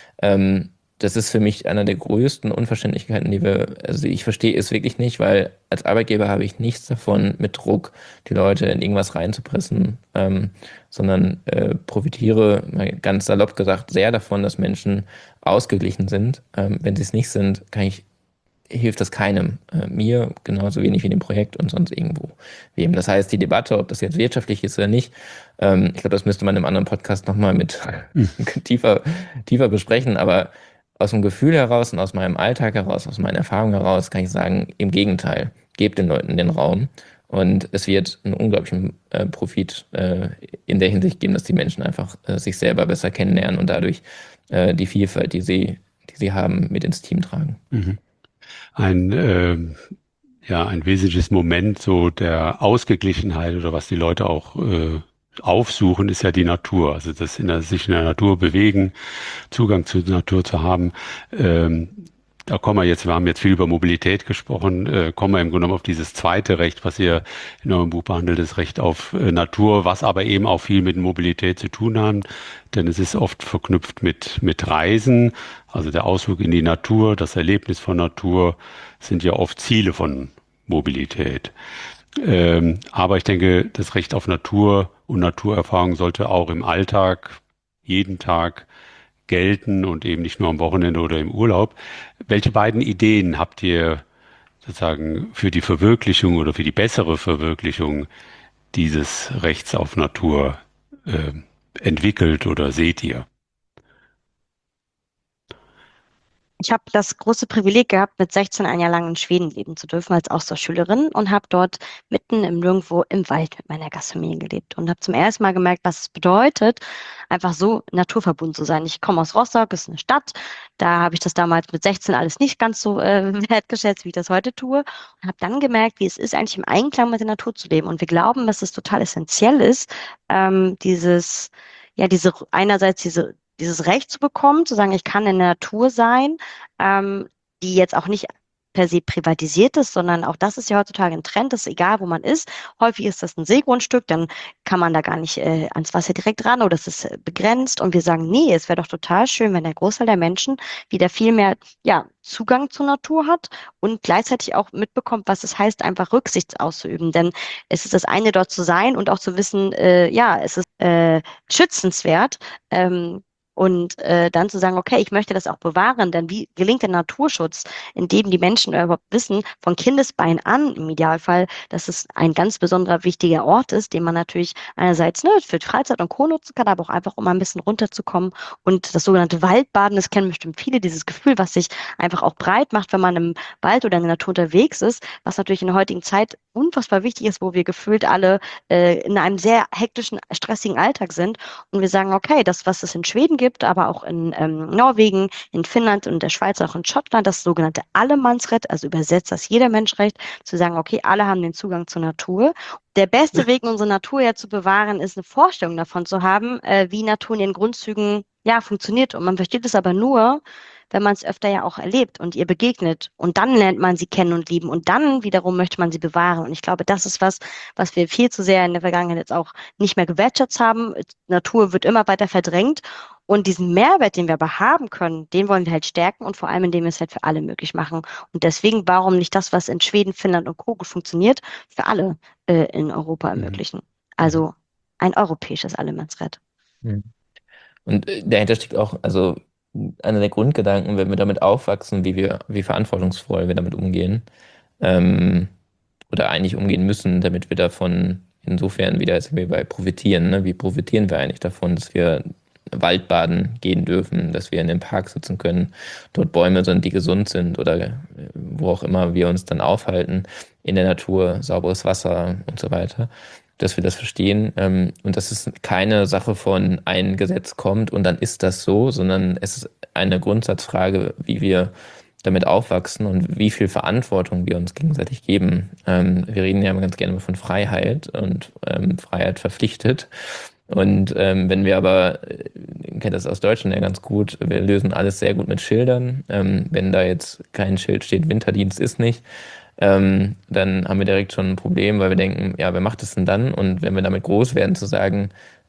Das ist für mich einer der größten Unverständlichkeiten, also ich verstehe es wirklich nicht, weil als Arbeitgeber habe ich nichts davon, mit Druck die Leute in irgendwas reinzupressen, sondern profitiere, mal ganz salopp gesagt, sehr davon, dass Menschen ausgeglichen sind. Wenn sie es nicht sind, hilft das keinem. Mir genauso wenig wie dem Projekt und sonst irgendwo wem. Das heißt, die Debatte, ob das jetzt wirtschaftlich ist oder nicht, ich glaube, das müsste man im anderen Podcast nochmal mit tiefer besprechen, aber aus dem Gefühl heraus und aus meinem Alltag heraus, aus meiner Erfahrung heraus, kann ich sagen, im Gegenteil, gebt den Leuten den Raum und es wird einen unglaublichen Profit in der Hinsicht geben, dass die Menschen einfach sich selber besser kennenlernen und dadurch die Vielfalt, die sie haben, mit ins Team tragen. Mhm. Ein wesentliches Moment so der Ausgeglichenheit oder was die Leute auch aufsuchen, ist ja die Natur. Also sich in der Natur bewegen, Zugang zur Natur zu haben. Wir haben jetzt viel über Mobilität gesprochen, kommen wir im Grunde genommen auf dieses zweite Recht, was ihr in eurem Buch behandelt, das Recht auf Natur, was aber eben auch viel mit Mobilität zu tun hat, denn es ist oft verknüpft mit Reisen, also der Ausflug in die Natur, das Erlebnis von Natur sind ja oft Ziele von Mobilität. Aber ich denke, das Recht auf Natur und Naturerfahrung sollte auch im Alltag, jeden Tag gelten und eben nicht nur am Wochenende oder im Urlaub. Welche beiden Ideen habt ihr sozusagen für die Verwirklichung oder für die bessere Verwirklichung dieses Rechts auf Natur entwickelt oder seht ihr? Ich habe das große Privileg gehabt, mit 16 ein Jahr lang in Schweden leben zu dürfen als Austauschschülerin und habe dort mitten im Nirgendwo im Wald mit meiner Gastfamilie gelebt und habe zum ersten Mal gemerkt, was es bedeutet, einfach so naturverbunden zu sein. Ich komme aus Rostock, ist eine Stadt. Da habe ich das damals mit 16 alles nicht ganz so wertgeschätzt, wie ich das heute tue und habe dann gemerkt, wie es ist, eigentlich im Einklang mit der Natur zu leben. Und wir glauben, dass es total essentiell ist, einerseits diese dieses Recht zu bekommen, zu sagen, ich kann in der Natur sein, die jetzt auch nicht per se privatisiert ist, sondern auch das ist ja heutzutage ein Trend, dass egal wo man ist, häufig ist das ein Seegrundstück, dann kann man da gar nicht ans Wasser direkt ran oder es ist begrenzt und wir sagen, nee, es wäre doch total schön, wenn der Großteil der Menschen wieder viel mehr Zugang zur Natur hat und gleichzeitig auch mitbekommt, was es heißt, einfach Rücksicht auszuüben. Denn es ist das eine, dort zu sein und auch zu wissen, es ist schützenswert. Und dann zu sagen, okay, ich möchte das auch bewahren, denn wie gelingt der Naturschutz, indem die Menschen überhaupt wissen, von Kindesbein an im Idealfall, dass es ein ganz besonderer wichtiger Ort ist, den man natürlich einerseits für Freizeit und Co. nutzen kann, aber auch einfach, um ein bisschen runterzukommen. Und das sogenannte Waldbaden, das kennen bestimmt viele, dieses Gefühl, was sich einfach auch breit macht, wenn man im Wald oder in der Natur unterwegs ist, was natürlich in der heutigen Zeit unfassbar wichtig ist, wo wir gefühlt alle in einem sehr hektischen, stressigen Alltag sind. Und wir sagen, okay, das, was es in Schweden gibt, aber auch in Norwegen, in Finnland und der Schweiz, auch in Schottland, das sogenannte Allemannsrecht, also übersetzt das jeder Menschrecht, zu sagen, okay, alle haben den Zugang zur Natur. Der beste Weg, unsere Natur ja zu bewahren, ist eine Vorstellung davon zu haben, wie Natur in ihren Grundzügen funktioniert. Und man versteht es aber nur, wenn man es öfter ja auch erlebt und ihr begegnet. Und dann lernt man sie kennen und lieben. Und dann wiederum möchte man sie bewahren. Und ich glaube, das ist was wir viel zu sehr in der Vergangenheit jetzt auch nicht mehr gewertschätzt haben. Natur wird immer weiter verdrängt. Und diesen Mehrwert, den wir aber haben können, den wollen wir halt stärken und vor allem, indem wir es halt für alle möglich machen. Und deswegen, warum nicht das, was in Schweden, Finnland und Co. gut funktioniert, für alle in Europa ermöglichen? Also ein europäisches Allemannsrecht. Und dahinter steckt auch, also einer der Grundgedanken, wenn wir damit aufwachsen, wie verantwortungsvoll wir damit umgehen, oder eigentlich umgehen müssen, damit wir davon insofern wieder sind wir bei profitieren. Ne? Wie profitieren wir eigentlich davon, dass wir Waldbaden gehen dürfen, dass wir in den Park sitzen können, dort Bäume sind, die gesund sind oder wo auch immer wir uns dann aufhalten, in der Natur, sauberes Wasser und so weiter, dass wir das verstehen und dass es keine Sache von ein Gesetz kommt und dann ist das so, sondern es ist eine Grundsatzfrage, wie wir damit aufwachsen und wie viel Verantwortung wir uns gegenseitig geben. Wir reden ja immer ganz gerne von Freiheit und Freiheit verpflichtet. Und wenn wir aber, kennt das aus Deutschland ja ganz gut, wir lösen alles sehr gut mit Schildern. Wenn da jetzt kein Schild steht, Winterdienst ist nicht, dann haben wir direkt schon ein Problem, weil wir denken, ja, wer macht das denn dann? Und wenn wir damit groß werden, zu sagen,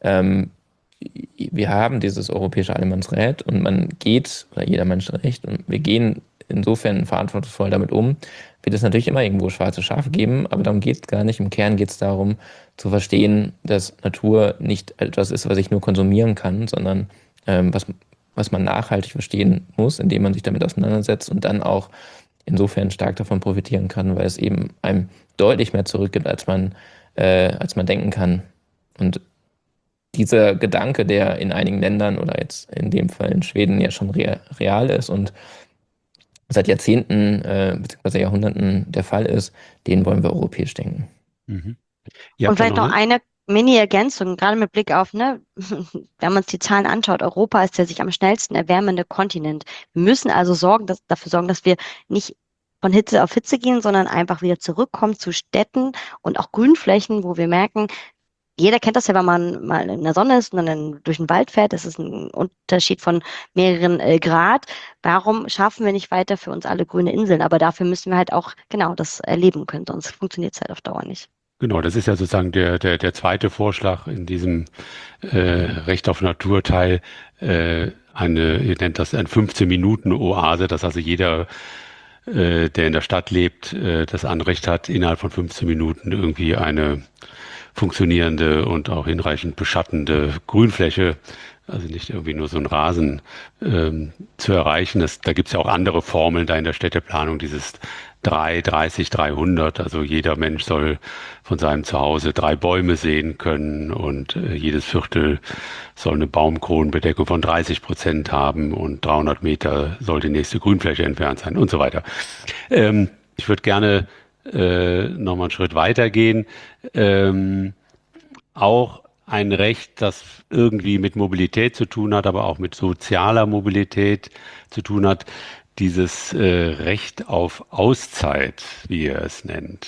wir haben dieses europäische Allemannsrecht und man geht, oder jeder Menschenrecht, und wir gehen insofern verantwortungsvoll damit um, wird es natürlich immer irgendwo schwarze Schafe geben, aber darum geht es gar nicht. Im Kern geht es darum, zu verstehen, dass Natur nicht etwas ist, was ich nur konsumieren kann, sondern was man nachhaltig verstehen muss, indem man sich damit auseinandersetzt und dann auch insofern stark davon profitieren kann, weil es eben einem deutlich mehr zurückgibt, als man denken kann. Und dieser Gedanke, der in einigen Ländern oder jetzt in dem Fall in Schweden ja schon real ist und seit Jahrzehnten bzw. Jahrhunderten der Fall ist, den wollen wir europäisch denken. Mhm. Und vielleicht noch eine Mini-Ergänzung, gerade mit Blick auf, wenn man uns die Zahlen anschaut, Europa ist der sich am schnellsten erwärmende Kontinent. Wir müssen also dafür sorgen, dass wir nicht von Hitze auf Hitze gehen, sondern einfach wieder zurückkommen zu Städten und auch Grünflächen, wo wir merken, jeder kennt das ja, wenn man mal in der Sonne ist und dann durch den Wald fährt. Das ist ein Unterschied von mehreren Grad. Warum schaffen wir nicht weiter für uns alle grüne Inseln? Aber dafür müssen wir halt auch genau das erleben können, sonst funktioniert es halt auf Dauer nicht. Genau, das ist ja sozusagen der zweite Vorschlag in diesem Recht auf Naturteil, ihr nennt das ein 15-Minuten-Oase, dass also jeder, der in der Stadt lebt, das Anrecht hat, innerhalb von 15 Minuten irgendwie eine funktionierende und auch hinreichend beschattende Grünfläche, also nicht irgendwie nur so ein Rasen, zu erreichen. Da gibt es ja auch andere Formeln da in der Städteplanung, dieses 3-30-300, also jeder Mensch soll von seinem Zuhause 3 Bäume sehen können und jedes Viertel soll eine Baumkronenbedeckung von 30% haben und 300 Meter soll die nächste Grünfläche entfernt sein und so weiter. Ich würde gerne nochmal einen Schritt weitergehen. Auch ein Recht, das irgendwie mit Mobilität zu tun hat, aber auch mit sozialer Mobilität zu tun hat, dieses Recht auf Auszeit, wie er es nennt.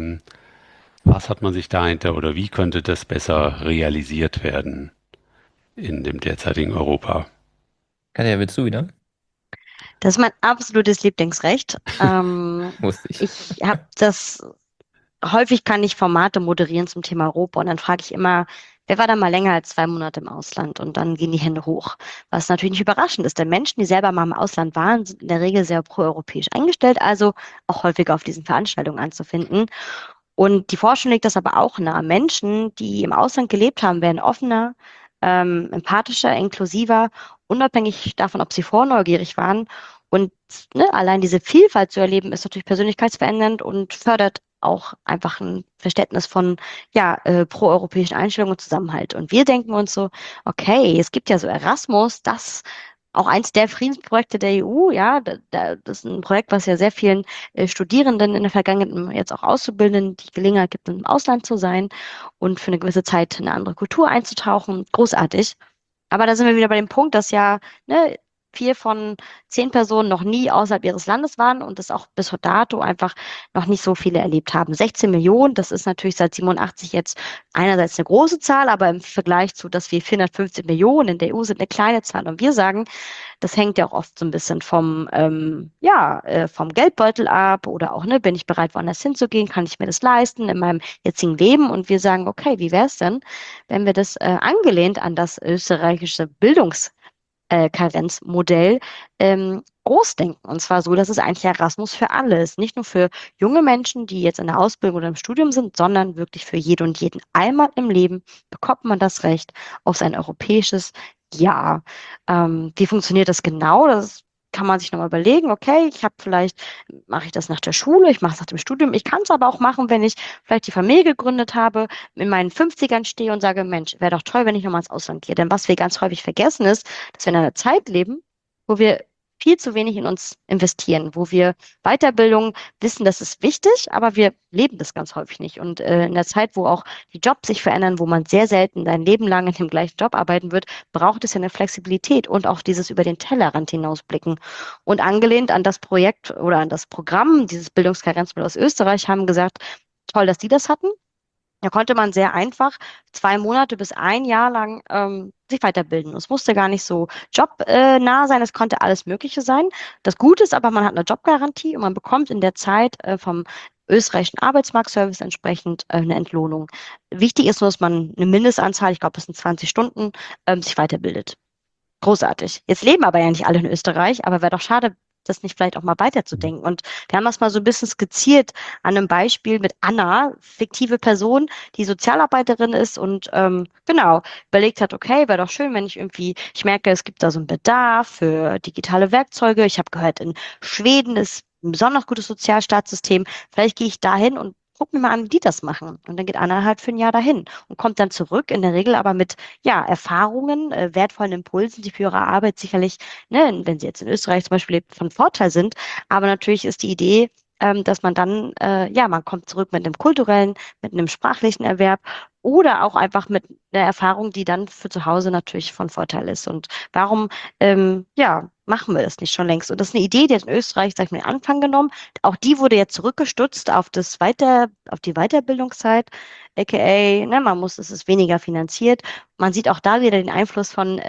Was hat man sich dahinter oder wie könnte das besser realisiert werden? in dem derzeitigen Europa. Katja, willst du wieder? Das ist mein absolutes Lieblingsrecht. Wusste ich. Ich habe das, häufig kann ich Formate moderieren zum Thema Europa und dann frage ich immer, wer war da mal länger als 2 Monate im Ausland? Und dann gehen die Hände hoch. Was natürlich nicht überraschend ist, denn Menschen, die selber mal im Ausland waren, sind in der Regel sehr proeuropäisch eingestellt, also auch häufiger auf diesen Veranstaltungen anzufinden. Und die Forschung legt das aber auch nahe. Menschen, die im Ausland gelebt haben, werden offener, empathischer, inklusiver, unabhängig davon, ob sie vorneugierig waren. Und ne, allein diese Vielfalt zu erleben, ist natürlich persönlichkeitsverändernd und fördert auch einfach ein Verständnis von ja, proeuropäischen Einstellungen und Zusammenhalt. Und wir denken uns so, okay, es gibt ja so Erasmus, das auch eins der Friedensprojekte der EU, ja, das ist ein Projekt, was ja sehr vielen Studierenden in der Vergangenheit, jetzt auch Auszubildenden, die Gelegenheit gibt, im Ausland zu sein und für eine gewisse Zeit in eine andere Kultur einzutauchen. Großartig. Aber da sind wir wieder bei dem Punkt, dass ja ne, 4 von 10 Personen noch nie außerhalb ihres Landes waren und das auch bis dato einfach noch nicht so viele erlebt haben. 16 Millionen, das ist natürlich seit 87 jetzt einerseits eine große Zahl, aber im Vergleich zu, dass wir 450 Millionen in der EU sind, eine kleine Zahl. Und wir sagen, das hängt ja auch oft so ein bisschen vom Geldbeutel ab oder auch, ne, bin ich bereit, woanders hinzugehen? Kann ich mir das leisten in meinem jetzigen Leben? Und wir sagen, okay, wie wäre es denn, wenn wir das angelehnt an das österreichische Karenzmodell groß denken. Und zwar so, dass es eigentlich Erasmus für alle ist. Nicht nur für junge Menschen, die jetzt in der Ausbildung oder im Studium sind, sondern wirklich für jede und jeden. Einmal im Leben bekommt man das Recht auf sein europäisches Ja. Wie funktioniert das genau? Das kann man sich nochmal überlegen. Okay, mache ich das nach der Schule, ich mache es nach dem Studium. Ich kann es aber auch machen, wenn ich vielleicht die Familie gegründet habe, in meinen 50ern stehe und sage, Mensch, wäre doch toll, wenn ich nochmal ins Ausland gehe. Denn was wir ganz häufig vergessen ist, dass wir in einer Zeit leben, wo wir viel zu wenig in uns investieren, wo wir Weiterbildung wissen, das ist wichtig, aber wir leben das ganz häufig nicht. Und in der Zeit, wo auch die Jobs sich verändern, wo man sehr selten sein Leben lang in dem gleichen Job arbeiten wird, braucht es ja eine Flexibilität und auch dieses über den Tellerrand hinausblicken. Und angelehnt an das Projekt oder an das Programm, dieses Bildungskarenzmodell aus Österreich, haben gesagt, toll, dass die das hatten. Da konnte man sehr einfach 2 Monate bis ein Jahr lang sich weiterbilden. Es musste gar nicht so jobnah sein, es konnte alles Mögliche sein. Das Gute ist aber, man hat eine Jobgarantie und man bekommt in der Zeit vom österreichischen Arbeitsmarktservice entsprechend eine Entlohnung. Wichtig ist nur, dass man eine Mindestanzahl, ich glaube, es sind 20 Stunden, sich weiterbildet. Großartig. Jetzt leben aber ja nicht alle in Österreich, aber wäre doch schade, das nicht vielleicht auch mal weiterzudenken. Und wir haben das mal so ein bisschen skizziert an einem Beispiel mit Anna, fiktive Person, die Sozialarbeiterin ist und genau, überlegt hat, okay, wäre doch schön, wenn ich merke, es gibt da so einen Bedarf für digitale Werkzeuge. Ich habe gehört, in Schweden ist ein besonders gutes Sozialstaatssystem. Vielleicht gehe ich dahin und guck mir mal an, wie die das machen. Und dann geht Anna halt für ein Jahr dahin und kommt dann zurück, in der Regel aber mit ja, Erfahrungen, wertvollen Impulsen, die für ihre Arbeit sicherlich, ne, wenn sie jetzt in Österreich zum Beispiel lebt, von Vorteil sind. Aber natürlich ist die Idee, dass man dann, ja, man kommt zurück mit einem kulturellen, mit einem sprachlichen Erwerb oder auch einfach mit einer Erfahrung, die dann für zu Hause natürlich von Vorteil ist. Und warum, ja, machen wir das nicht schon längst? Und das ist eine Idee, die hat in Österreich, sag ich mal, den Anfang genommen. Auch die wurde jetzt zurückgestutzt auf auf die Weiterbildungszeit, aka, ne, es ist weniger finanziert. Man sieht auch da wieder den Einfluss von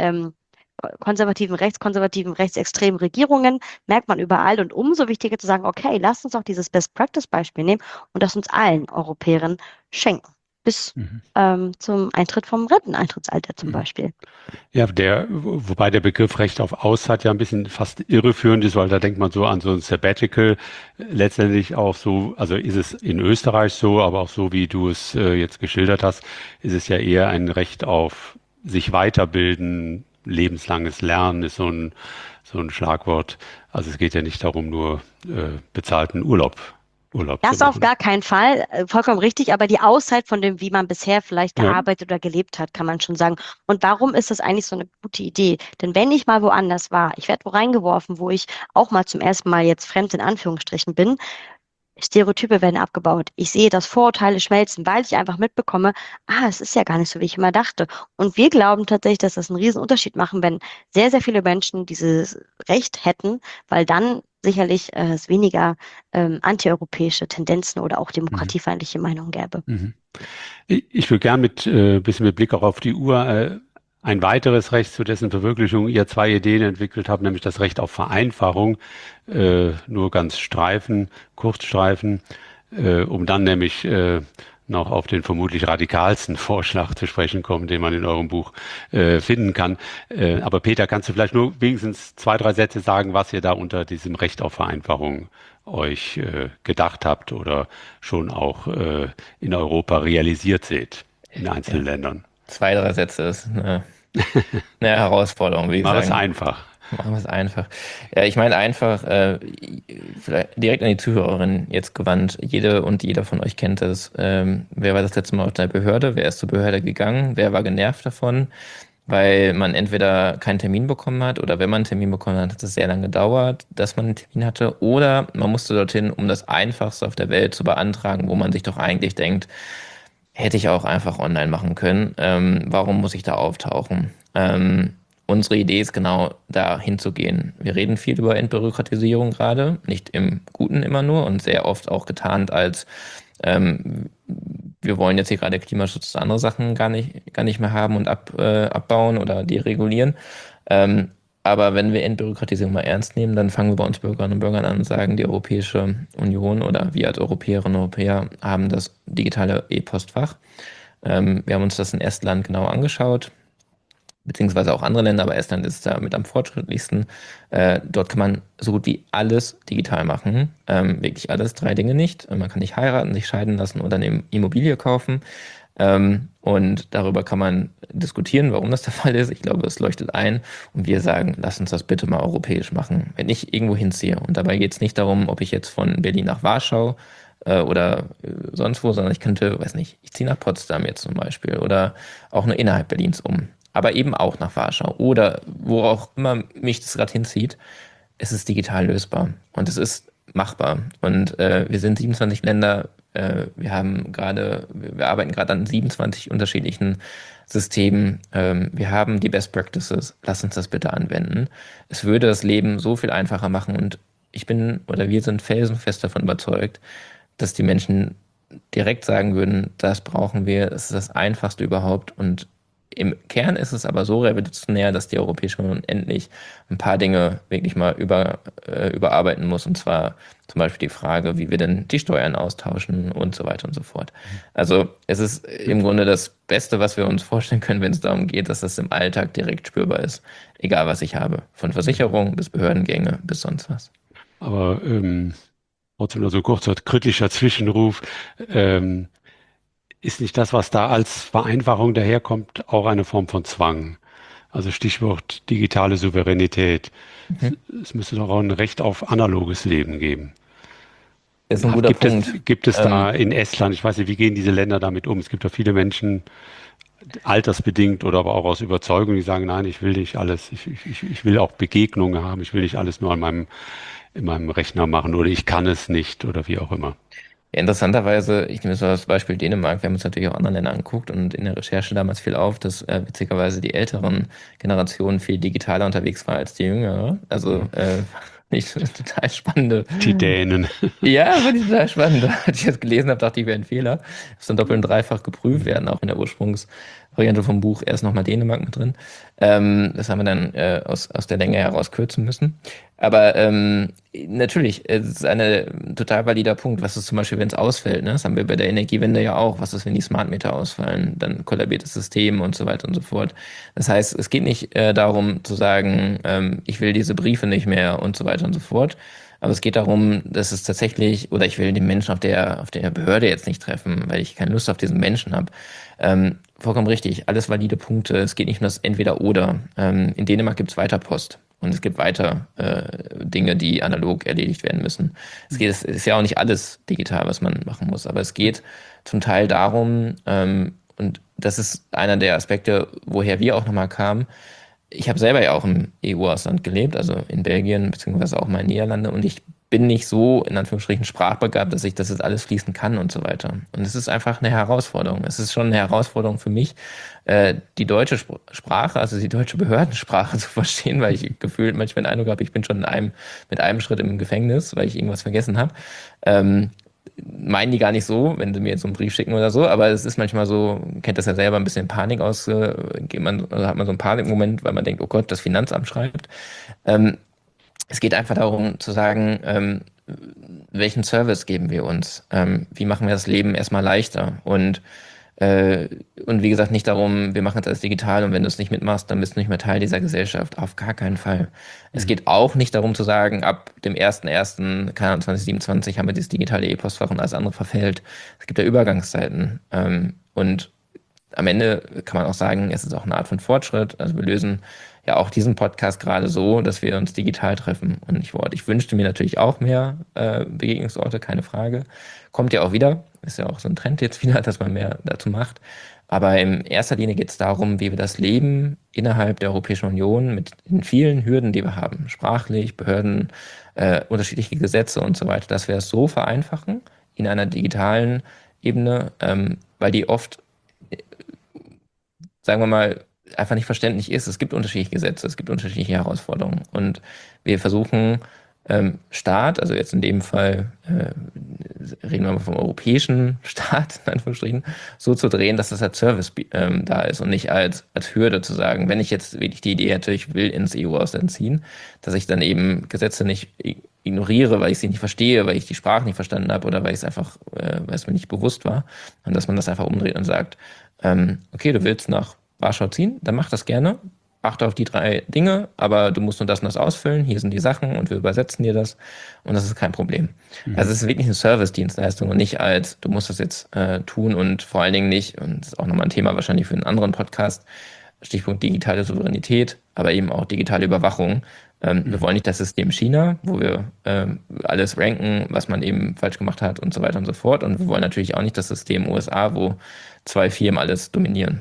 konservativen, rechtsextremen Regierungen, merkt man überall. Und umso wichtiger zu sagen, okay, lasst uns auch dieses Best-Practice-Beispiel nehmen und das uns allen Europäern schenken. Bis zum Eintritt vom Renteneintrittsalter zum Beispiel. Ja, wobei der Begriff Recht auf Auszeit ja ein bisschen fast irreführend ist, weil da denkt man so an so ein Sabbatical. Letztendlich auch so, also ist es in Österreich so, aber auch so, wie du es jetzt geschildert hast, ist es ja eher ein Recht auf sich weiterbilden, lebenslanges Lernen ist so ein Schlagwort. Also es geht ja nicht darum, nur bezahlten Urlaub zu Das auf machen. gar keinen Fall, vollkommen richtig, aber die Auszeit von dem, wie man bisher vielleicht Ja. gearbeitet oder gelebt hat, kann man schon sagen. Und warum ist das eigentlich so eine gute Idee? Denn wenn ich mal woanders war, ich werde wo reingeworfen, wo ich auch mal zum ersten Mal jetzt fremd in Anführungsstrichen bin, Stereotype werden abgebaut. Ich sehe, dass Vorurteile schmelzen, weil ich einfach mitbekomme, es ist ja gar nicht so, wie ich immer dachte. Und wir glauben tatsächlich, dass das einen riesen Unterschied machen, wenn sehr, sehr viele Menschen dieses Recht hätten, weil dann sicherlich es weniger antieuropäische Tendenzen oder auch demokratiefeindliche Meinungen gäbe. Mhm. Ich würde gern bisschen mit Blick auch auf die Uhr ein weiteres Recht, zu dessen Verwirklichung ihr 2 Ideen entwickelt habt, nämlich das Recht auf Vereinfachung, nur ganz Kurzstreifen, um dann nämlich noch auf den vermutlich radikalsten Vorschlag zu sprechen kommen, den man in eurem Buch finden kann. Aber Peter, kannst du vielleicht nur wenigstens 2, 3 Sätze sagen, was ihr da unter diesem Recht auf Vereinfachung euch gedacht habt oder schon auch in Europa realisiert seht, in einzelnen Ländern? 2, 3 Sätze ist eine Herausforderung, würde ich Mach es sagen. einfach. Machen wir es einfach. Ja, ich meine einfach, vielleicht direkt an die Zuhörerin jetzt gewandt. Jede und jeder von euch kennt es. Wer war das letzte Mal auf der Behörde? Wer ist zur Behörde gegangen? Wer war genervt davon? Weil man entweder keinen Termin bekommen hat oder wenn man einen Termin bekommen hat, hat es sehr lange gedauert, dass man einen Termin hatte. Oder man musste dorthin, um das Einfachste auf der Welt zu beantragen, wo man sich doch eigentlich denkt, hätte ich auch einfach online machen können. Warum muss ich da auftauchen? Unsere Idee ist genau, da hinzugehen. Wir reden viel über Entbürokratisierung gerade, nicht im Guten immer nur und sehr oft auch getarnt als wir wollen jetzt hier gerade Klimaschutz und andere Sachen gar nicht mehr haben und abbauen oder deregulieren. Aber wenn wir Entbürokratisierung mal ernst nehmen, dann fangen wir bei uns Bürgerinnen und Bürgern an und sagen, die Europäische Union oder wir als Europäerinnen und Europäer haben das digitale E-Postfach. Wir haben uns das in Estland genau angeschaut, beziehungsweise auch andere Länder, aber Estland ist da mit am fortschrittlichsten. Dort kann man so gut wie alles digital machen. Wirklich alles, 3 Dinge nicht. Man kann nicht heiraten, sich scheiden lassen oder eine Immobilie kaufen. Und darüber kann man diskutieren, warum das der Fall ist. Ich glaube, es leuchtet ein. Und wir sagen, lass uns das bitte mal europäisch machen, wenn ich irgendwo hinziehe. Und dabei geht es nicht darum, ob ich jetzt von Berlin nach Warschau oder sonst wo, sondern ich könnte, weiß nicht, ich ziehe nach Potsdam jetzt zum Beispiel oder auch nur innerhalb Berlins um. Aber eben auch nach Warschau oder wo auch immer mich das gerade hinzieht. Es ist digital lösbar und es ist machbar. Und wir sind 27 Länder. Wir arbeiten gerade an 27 unterschiedlichen Systemen. Wir haben die Best Practices. Lass uns das bitte anwenden. Es würde das Leben so viel einfacher machen und wir sind felsenfest davon überzeugt, dass die Menschen direkt sagen würden, das brauchen wir, es ist das Einfachste überhaupt und im Kern ist es aber so revolutionär, dass die Europäische Union endlich ein paar Dinge wirklich mal überarbeiten muss. Und zwar zum Beispiel die Frage, wie wir denn die Steuern austauschen und so weiter und so fort. Also es ist im Grunde das Beste, was wir uns vorstellen können, wenn es darum geht, dass das im Alltag direkt spürbar ist. Egal, was ich habe. Von Versicherung bis Behördengänge bis sonst was. Aber trotzdem nur so ein kurzer kritischer Zwischenruf. Ist nicht das, was da als Vereinfachung daherkommt, auch eine Form von Zwang? Also Stichwort digitale Souveränität. Es müsste doch auch ein Recht auf analoges Leben geben. Das ist ein guter Punkt. Gibt es da in Estland, ich weiß nicht, wie gehen diese Länder damit um? Es gibt ja viele Menschen, altersbedingt oder aber auch aus Überzeugung, die sagen, nein, ich will nicht alles, ich will auch Begegnungen haben, ich will nicht alles nur in meinem Rechner machen oder ich kann es nicht oder wie auch immer. Ja, interessanterweise, ich nehme jetzt mal das Beispiel Dänemark, wir haben uns natürlich auch andere Länder angeguckt und in der Recherche damals fiel auf, dass witzigerweise die älteren Generationen viel digitaler unterwegs waren als die jüngere. Also nicht total spannende. Die Dänen. Ja, fand ich total spannend. Als ich das gelesen habe, dachte ich, wäre ein Fehler. Das dann doppelt und dreifach geprüft werden, auch in der Ursprungsvariante vom Buch erst nochmal Dänemark mit drin. Das haben wir dann aus der Länge heraus kürzen müssen. Aber natürlich, es ist ein total valider Punkt. Was ist zum Beispiel, wenn es ausfällt? Ne? Das haben wir bei der Energiewende ja auch. Was ist, wenn die Smart Meter ausfallen? Dann kollabiert das System und so weiter und so fort. Das heißt, es geht nicht darum zu sagen, ich will diese Briefe nicht mehr und so weiter und so fort. Aber es geht darum, dass es tatsächlich, oder ich will den Menschen auf der Behörde jetzt nicht treffen, weil ich keine Lust auf diesen Menschen habe. Vollkommen richtig, alles valide Punkte. Es geht nicht nur das Entweder-Oder. In Dänemark gibt es weiter Post. Und es gibt weiter Dinge, die analog erledigt werden müssen. Es ist ja auch nicht alles digital, was man machen muss, aber es geht zum Teil darum, und das ist einer der Aspekte, woher wir auch nochmal kamen. Ich habe selber ja auch im EU-Ausland gelebt, also in Belgien beziehungsweise auch mal in Niederlande und ich bin nicht so, in Anführungsstrichen, sprachbegabt, dass ich das jetzt alles fließen kann und so weiter. Und es ist einfach eine Herausforderung. Es ist schon eine Herausforderung für mich, die deutsche Sprache, also die deutsche Behördensprache zu verstehen, weil ich gefühlt manchmal den Eindruck habe, ich bin schon mit einem Schritt im Gefängnis, weil ich irgendwas vergessen habe. meinen die gar nicht so, wenn sie mir jetzt so einen Brief schicken oder so, aber es ist manchmal so, kennt das ja selber, ein bisschen Panik oder hat man so einen Panikmoment, weil man denkt, oh Gott, das Finanzamt schreibt. Ähm, Es geht einfach darum zu sagen, welchen Service geben wir uns? Wie machen wir das Leben erstmal leichter? Äh, und wie gesagt, nicht darum, wir machen jetzt alles digital und wenn du es nicht mitmachst, dann bist du nicht mehr Teil dieser Gesellschaft. Auf gar keinen Fall. Es geht auch nicht darum zu sagen, ab dem 1.1., keine Ahnung, 2027 haben wir dieses digitale E-Postfach und alles andere verfällt. Es gibt ja Übergangszeiten. Und am Ende kann man auch sagen, es ist auch eine Art von Fortschritt. Also wir lösen ja auch diesen Podcast gerade so, dass wir uns digital treffen und nicht vor Ort. Ich wünschte mir natürlich auch mehr Begegnungsorte, keine Frage. Kommt ja auch wieder. Ist ja auch so ein Trend jetzt wieder, dass man mehr dazu macht. Aber in erster Linie geht es darum, wie wir das Leben innerhalb der Europäischen Union mit den vielen Hürden, die wir haben, sprachlich, Behörden, unterschiedliche Gesetze und so weiter, dass wir es so vereinfachen in einer digitalen Ebene, weil die oft, sagen wir mal, einfach nicht verständlich ist. Es gibt unterschiedliche Gesetze, es gibt unterschiedliche Herausforderungen. Und wir versuchen, Staat, also jetzt in dem Fall reden wir mal vom europäischen Staat, in Anführungsstrichen, so zu drehen, dass das als Service da ist und nicht als Hürde zu sagen, wenn ich jetzt wirklich die Idee hätte, ich will ins EU-Ausland ziehen, dass ich dann eben Gesetze nicht ignoriere, weil ich sie nicht verstehe, weil ich die Sprache nicht verstanden habe oder weil ich es einfach, weil es mir nicht bewusst war. Und dass man das einfach umdreht und sagt, okay, du willst nach Warschau ziehen, dann mach das gerne. Achte auf die 3 Dinge, aber du musst nur das und das ausfüllen. Hier sind die Sachen und wir übersetzen dir das und das ist kein Problem. Also es ist wirklich eine Service-Dienstleistung und nicht als, du musst das jetzt tun und vor allen Dingen nicht, und das ist auch nochmal ein Thema wahrscheinlich für einen anderen Podcast, Stichpunkt digitale Souveränität, aber eben auch digitale Überwachung. Wir wollen nicht das System China, wo wir alles ranken, was man eben falsch gemacht hat und so weiter und so fort. Und wir wollen natürlich auch nicht das System USA, wo 2 Firmen alles dominieren.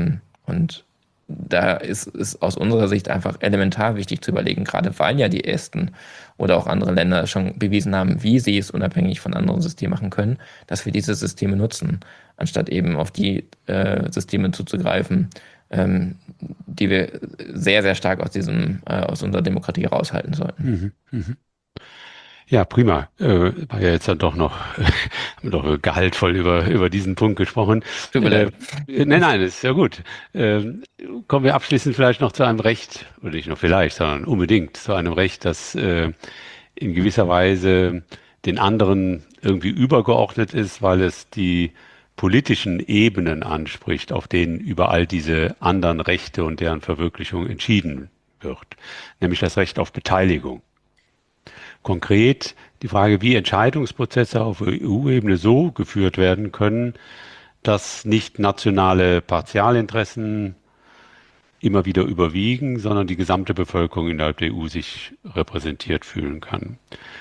Und da ist es aus unserer Sicht einfach elementar wichtig zu überlegen, gerade weil ja die Esten oder auch andere Länder schon bewiesen haben, wie sie es unabhängig von anderen Systemen machen können, dass wir diese Systeme nutzen, anstatt eben auf die Systeme zuzugreifen, die wir sehr, sehr stark aus unserer Demokratie raushalten sollten. Ja, prima. War ja jetzt dann doch noch, haben wir doch gehaltvoll über diesen Punkt gesprochen. Tut mir leid. Nein, das ist ja gut. Kommen wir abschließend vielleicht noch zu einem Recht, oder nicht nur vielleicht, sondern unbedingt zu einem Recht, das in gewisser Weise den anderen irgendwie übergeordnet ist, weil es die politischen Ebenen anspricht, auf denen über all diese anderen Rechte und deren Verwirklichung entschieden wird, nämlich das Recht auf Beteiligung. Konkret die Frage, wie Entscheidungsprozesse auf EU-Ebene so geführt werden können, dass nicht nationale Partialinteressen immer wieder überwiegen, sondern die gesamte Bevölkerung innerhalb der EU sich repräsentiert fühlen kann.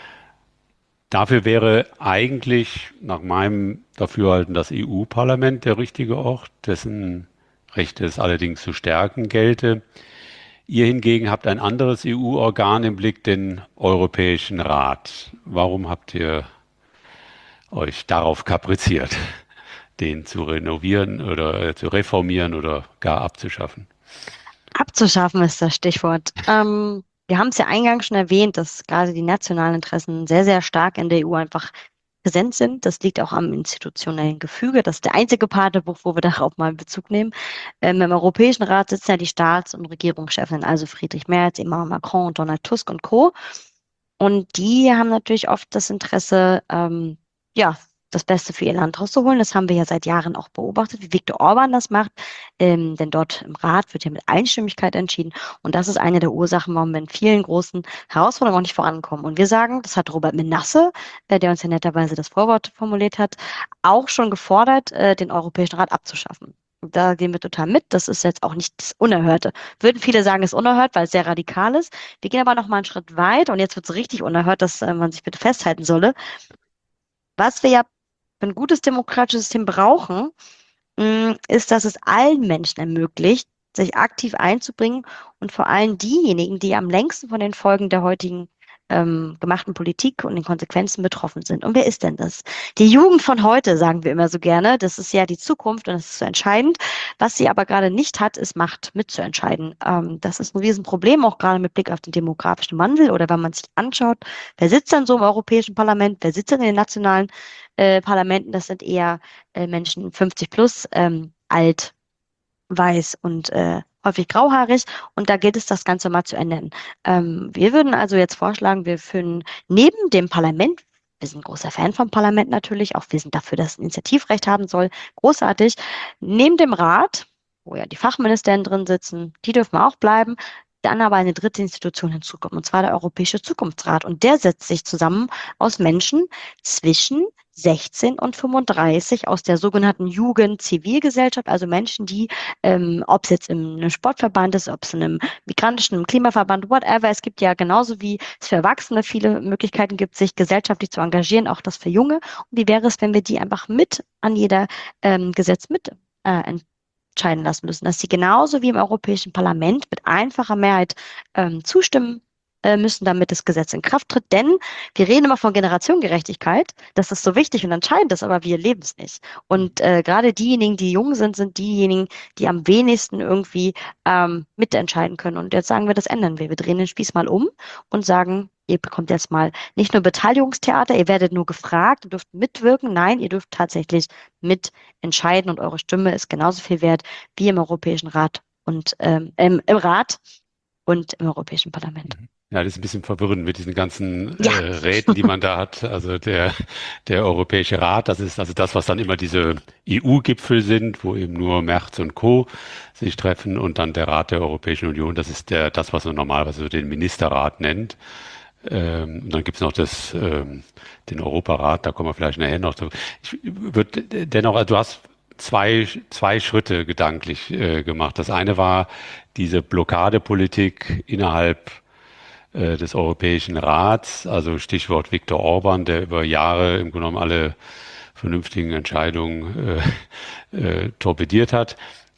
Dafür wäre eigentlich nach meinem Dafürhalten das EU-Parlament der richtige Ort, dessen Rechte es allerdings zu stärken gelte. Ihr hingegen habt ein anderes EU-Organ im Blick, den Europäischen Rat. Warum habt ihr euch darauf kapriziert, den zu renovieren oder zu reformieren oder gar abzuschaffen? Abzuschaffen ist das Stichwort. Wir haben es ja eingangs schon erwähnt, dass gerade die nationalen Interessen sehr, sehr stark in der EU einfach präsent sind. Das liegt auch am institutionellen Gefüge. Das ist der einzige Part, wo wir darauf mal Bezug nehmen. Im Europäischen Rat sitzen ja die Staats- und Regierungschefs, also Friedrich Merz, Emmanuel Macron, Donald Tusk und Co. Und die haben natürlich oft das Interesse, ja, das Beste für ihr Land rauszuholen. Das haben wir ja seit Jahren auch beobachtet, wie Viktor Orban das macht. Denn dort im Rat wird ja mit Einstimmigkeit entschieden. Und das ist eine der Ursachen, warum wir in vielen großen Herausforderungen auch nicht vorankommen. Und wir sagen, das hat Robert Menasse, der uns ja netterweise das Vorwort formuliert hat, auch schon gefordert, den Europäischen Rat abzuschaffen. Da gehen wir total mit. Das ist jetzt auch nicht das Unerhörte. Würden viele sagen, es ist unerhört, weil es sehr radikal ist. Wir gehen aber noch mal einen Schritt weiter und jetzt wird es richtig unerhört, dass man sich bitte festhalten solle. Was wir ja für ein gutes demokratisches System brauchen, ist, dass es allen Menschen ermöglicht, sich aktiv einzubringen und vor allem diejenigen, die am längsten von den Folgen der heutigen gemachten Politik und den Konsequenzen betroffen sind. Und wer ist denn das? Die Jugend von heute, sagen wir immer so gerne. Das ist ja die Zukunft und das ist so entscheidend. Was sie aber gerade nicht hat, ist Macht mitzuentscheiden. Das ist ein Riesenproblem, auch gerade mit Blick auf den demografischen Wandel oder wenn man sich anschaut, wer sitzt dann so im Europäischen Parlament, wer sitzt denn in den nationalen Parlamenten? Das sind eher Menschen 50 plus, alt, weiß und häufig grauhaarig. Und da gilt es, das Ganze mal zu ändern. Wir würden also jetzt vorschlagen, wir führen neben dem Parlament, wir sind großer Fan vom Parlament natürlich, auch wir sind dafür, dass es ein Initiativrecht haben soll, großartig, neben dem Rat, wo ja die Fachministerinnen drin sitzen, die dürfen auch bleiben, dann aber eine dritte Institution hinzukommt, und zwar der Europäische Zukunftsrat. Und der setzt sich zusammen aus Menschen zwischen 16 und 35 aus der sogenannten Jugend-Zivilgesellschaft, also Menschen, die, ob es jetzt in einem Sportverband ist, ob es in einem migrantischen, einem Klimaverband, whatever, es gibt ja genauso wie es für Erwachsene viele Möglichkeiten gibt, sich gesellschaftlich zu engagieren, auch das für Junge. Und wie wäre es, wenn wir die einfach mit an jeder Gesetz mit entscheiden lassen müssen, dass sie genauso wie im Europäischen Parlament mit einfacher Mehrheit zustimmen müssen, damit das Gesetz in Kraft tritt. Denn wir reden immer von Generationengerechtigkeit. Das ist so wichtig und entscheidend ist, aber wir leben es nicht. Und gerade diejenigen, die jung sind, sind diejenigen, die am wenigsten irgendwie mitentscheiden können. Und jetzt sagen wir, das ändern wir. Wir drehen den Spieß mal um und sagen, ihr bekommt jetzt mal nicht nur Beteiligungstheater, ihr werdet nur gefragt, ihr dürft mitwirken. Nein, ihr dürft tatsächlich mitentscheiden und eure Stimme ist genauso viel wert wie im Europäischen Rat und im Rat und im Europäischen Parlament. Ja, das ist ein bisschen verwirrend mit diesen ganzen Ja. Räten, die man da hat. Also der Europäische Rat, das ist also das, was dann immer diese EU-Gipfel sind, wo eben nur Merz und Co. sich treffen, und dann der Rat der Europäischen Union, das ist das, was man normalerweise so den Ministerrat nennt. Und dann gibt's noch den Europarat, da kommen wir vielleicht nachher noch zu. Ich würde dennoch, also du hast zwei Schritte gedanklich gemacht. Das eine war diese Blockadepolitik innerhalb des Europäischen Rats, also Stichwort Viktor Orban, der über Jahre im Grunde genommen alle vernünftigen Entscheidungen torpediert hat.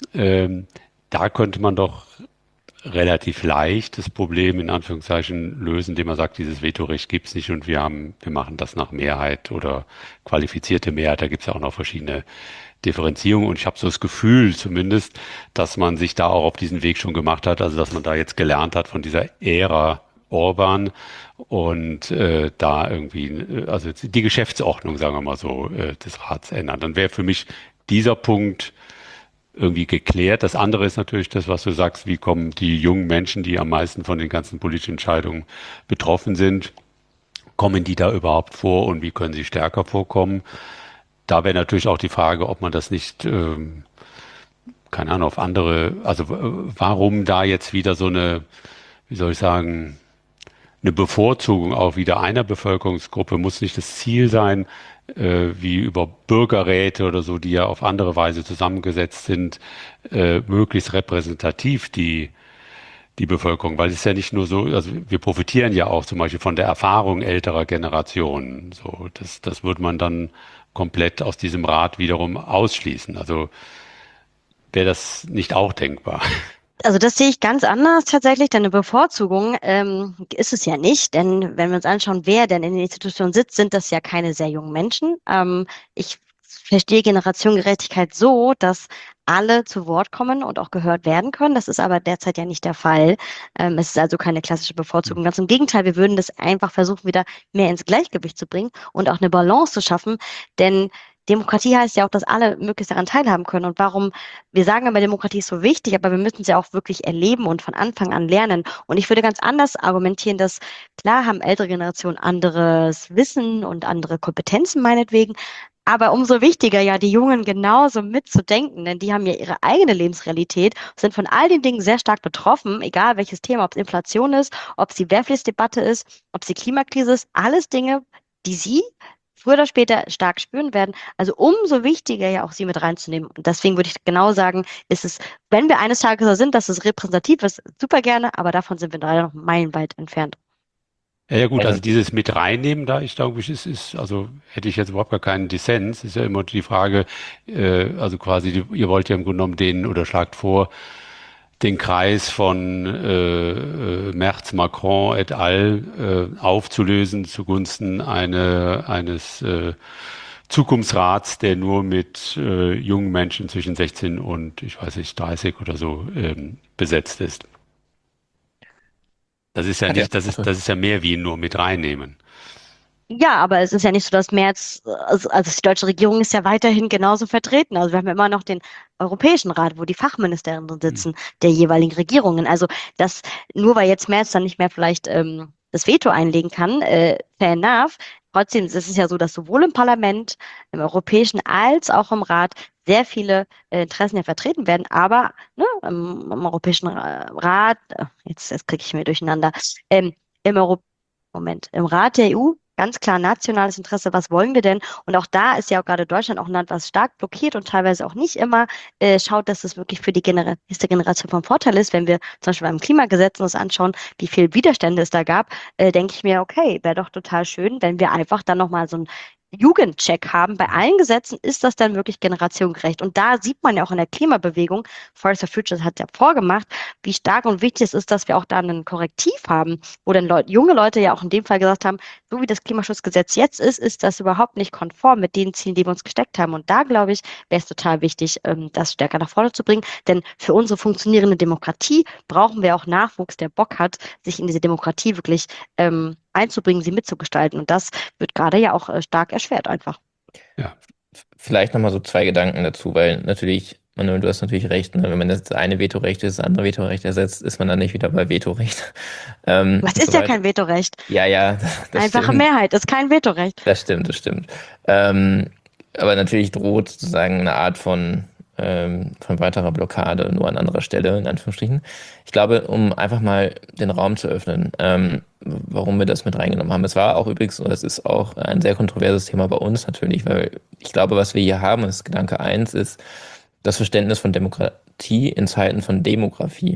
Da könnte man doch relativ leicht das Problem in Anführungszeichen lösen, indem man sagt, dieses Vetorecht gibt's nicht und wir machen das nach Mehrheit oder qualifizierte Mehrheit. Da gibt's ja auch noch verschiedene Differenzierungen, und ich habe so das Gefühl zumindest, dass man sich da auch auf diesen Weg schon gemacht hat, also dass man da jetzt gelernt hat von dieser Ära Orban und da irgendwie, also die Geschäftsordnung, sagen wir mal so, des Rats ändern. Dann wäre für mich dieser Punkt irgendwie geklärt. Das andere ist natürlich das, was du sagst, wie kommen die jungen Menschen, die am meisten von den ganzen politischen Entscheidungen betroffen sind, kommen die da überhaupt vor und wie können sie stärker vorkommen? Da wäre natürlich auch die Frage, ob man das nicht, keine Ahnung, auf andere, also warum da jetzt wieder so eine, wie soll ich sagen, eine Bevorzugung auch wieder einer Bevölkerungsgruppe muss nicht das Ziel sein, wie über Bürgerräte oder so, die ja auf andere Weise zusammengesetzt sind, möglichst repräsentativ die Bevölkerung, weil es ist ja nicht nur so, also wir profitieren ja auch zum Beispiel von der Erfahrung älterer Generationen. So, das würde man dann komplett aus diesem Rat wiederum ausschließen. Also wäre das nicht auch denkbar? Also das sehe ich ganz anders tatsächlich, denn eine Bevorzugung ist es ja nicht, denn wenn wir uns anschauen, wer denn in den Institutionen sitzt, sind das ja keine sehr jungen Menschen. Ich verstehe Generationengerechtigkeit so, dass alle zu Wort kommen und auch gehört werden können. Das ist aber derzeit ja nicht der Fall. Es ist also keine klassische Bevorzugung. Ganz im Gegenteil, wir würden das einfach versuchen, wieder mehr ins Gleichgewicht zu bringen und auch eine Balance zu schaffen, denn Demokratie heißt ja auch, dass alle möglichst daran teilhaben können. Und warum, wir sagen aber, Demokratie ist so wichtig, aber wir müssen es ja auch wirklich erleben und von Anfang an lernen. Und ich würde ganz anders argumentieren, dass klar haben ältere Generationen anderes Wissen und andere Kompetenzen meinetwegen, aber umso wichtiger ja, die Jungen genauso mitzudenken, denn die haben ja ihre eigene Lebensrealität, sind von all den Dingen sehr stark betroffen, egal welches Thema, ob es Inflation ist, ob es die Wehrpflichtdebatte ist, ob es die Klimakrise ist, alles Dinge, die sie früher oder später stark spüren werden. Also umso wichtiger ja auch sie mit reinzunehmen. Und deswegen würde ich genau sagen, ist es, wenn wir eines Tages so sind, dass es repräsentativ ist, super gerne, aber davon sind wir leider noch meilenweit entfernt. Ja, gut, also dieses mit reinnehmen, da ich glaube, also hätte ich jetzt überhaupt gar keinen Dissens, ist ja immer die Frage, also quasi, ihr wollt ja im Grunde genommen denen oder schlagt vor, den Kreis von Merz, Macron et al. Aufzulösen zugunsten eines Zukunftsrats, der nur mit jungen Menschen zwischen 16 und, ich weiß nicht, 30 oder so besetzt ist. Das ist ja nicht, das ist ja mehr wie nur mit reinnehmen. Ja, aber es ist ja nicht so, dass Merz, also die deutsche Regierung ist ja weiterhin genauso vertreten. Also wir haben ja immer noch den Europäischen Rat, wo die Fachministerinnen drin sitzen, der jeweiligen Regierungen. Also das, nur weil jetzt Merz dann nicht mehr vielleicht das Veto einlegen kann, fair enough. Trotzdem ist es ja so, dass sowohl im Parlament, im Europäischen als auch im Rat sehr viele Interessen ja vertreten werden. Aber ne, im Europäischen Rat, jetzt kriege ich mir durcheinander, im Euro im Rat der EU ganz klar nationales Interesse, was wollen wir denn? Und auch da ist ja auch gerade Deutschland auch ein Land, was stark blockiert und teilweise auch nicht immer schaut, dass es wirklich für die nächste Generation von Vorteil ist. Wenn wir zum Beispiel beim Klimagesetz uns anschauen, wie viel Widerstände es da gab, denke ich mir, okay, wäre doch total schön, wenn wir einfach dann nochmal so ein Jugendcheck haben. Bei allen Gesetzen ist das dann wirklich generationengerecht. Und da sieht man ja auch in der Klimabewegung, Fridays for Future hat ja vorgemacht, wie stark und wichtig es ist, dass wir auch da ein Korrektiv haben, wo dann junge Leute ja auch in dem Fall gesagt haben, so wie das Klimaschutzgesetz jetzt ist das überhaupt nicht konform mit den Zielen, die wir uns gesteckt haben. Und da, glaube ich, wäre es total wichtig, das stärker nach vorne zu bringen. Denn für unsere funktionierende Demokratie brauchen wir auch Nachwuchs, der Bock hat, sich in diese Demokratie wirklich einzubringen, sie mitzugestalten. Und das wird gerade ja auch stark erschwert einfach. Ja. Vielleicht nochmal so zwei Gedanken dazu, weil natürlich, Manuel, du hast natürlich recht, ne? Wenn man das eine Vetorecht das andere Vetorecht ersetzt, ist man dann nicht wieder bei Vetorecht. Was ist ja kein Vetorecht? Ja, das Einfache stimmt. Mehrheit ist kein Vetorecht. Das stimmt. Aber natürlich droht sozusagen eine Art von weiterer Blockade, nur an anderer Stelle, in Anführungsstrichen. Ich glaube, um einfach mal den Raum zu öffnen, warum wir das mit reingenommen haben. Es war auch übrigens, und es ist auch ein sehr kontroverses Thema bei uns natürlich, weil ich glaube, was wir hier haben, und das ist Gedanke 1, ist das Verständnis von Demokratie in Zeiten von Demografie.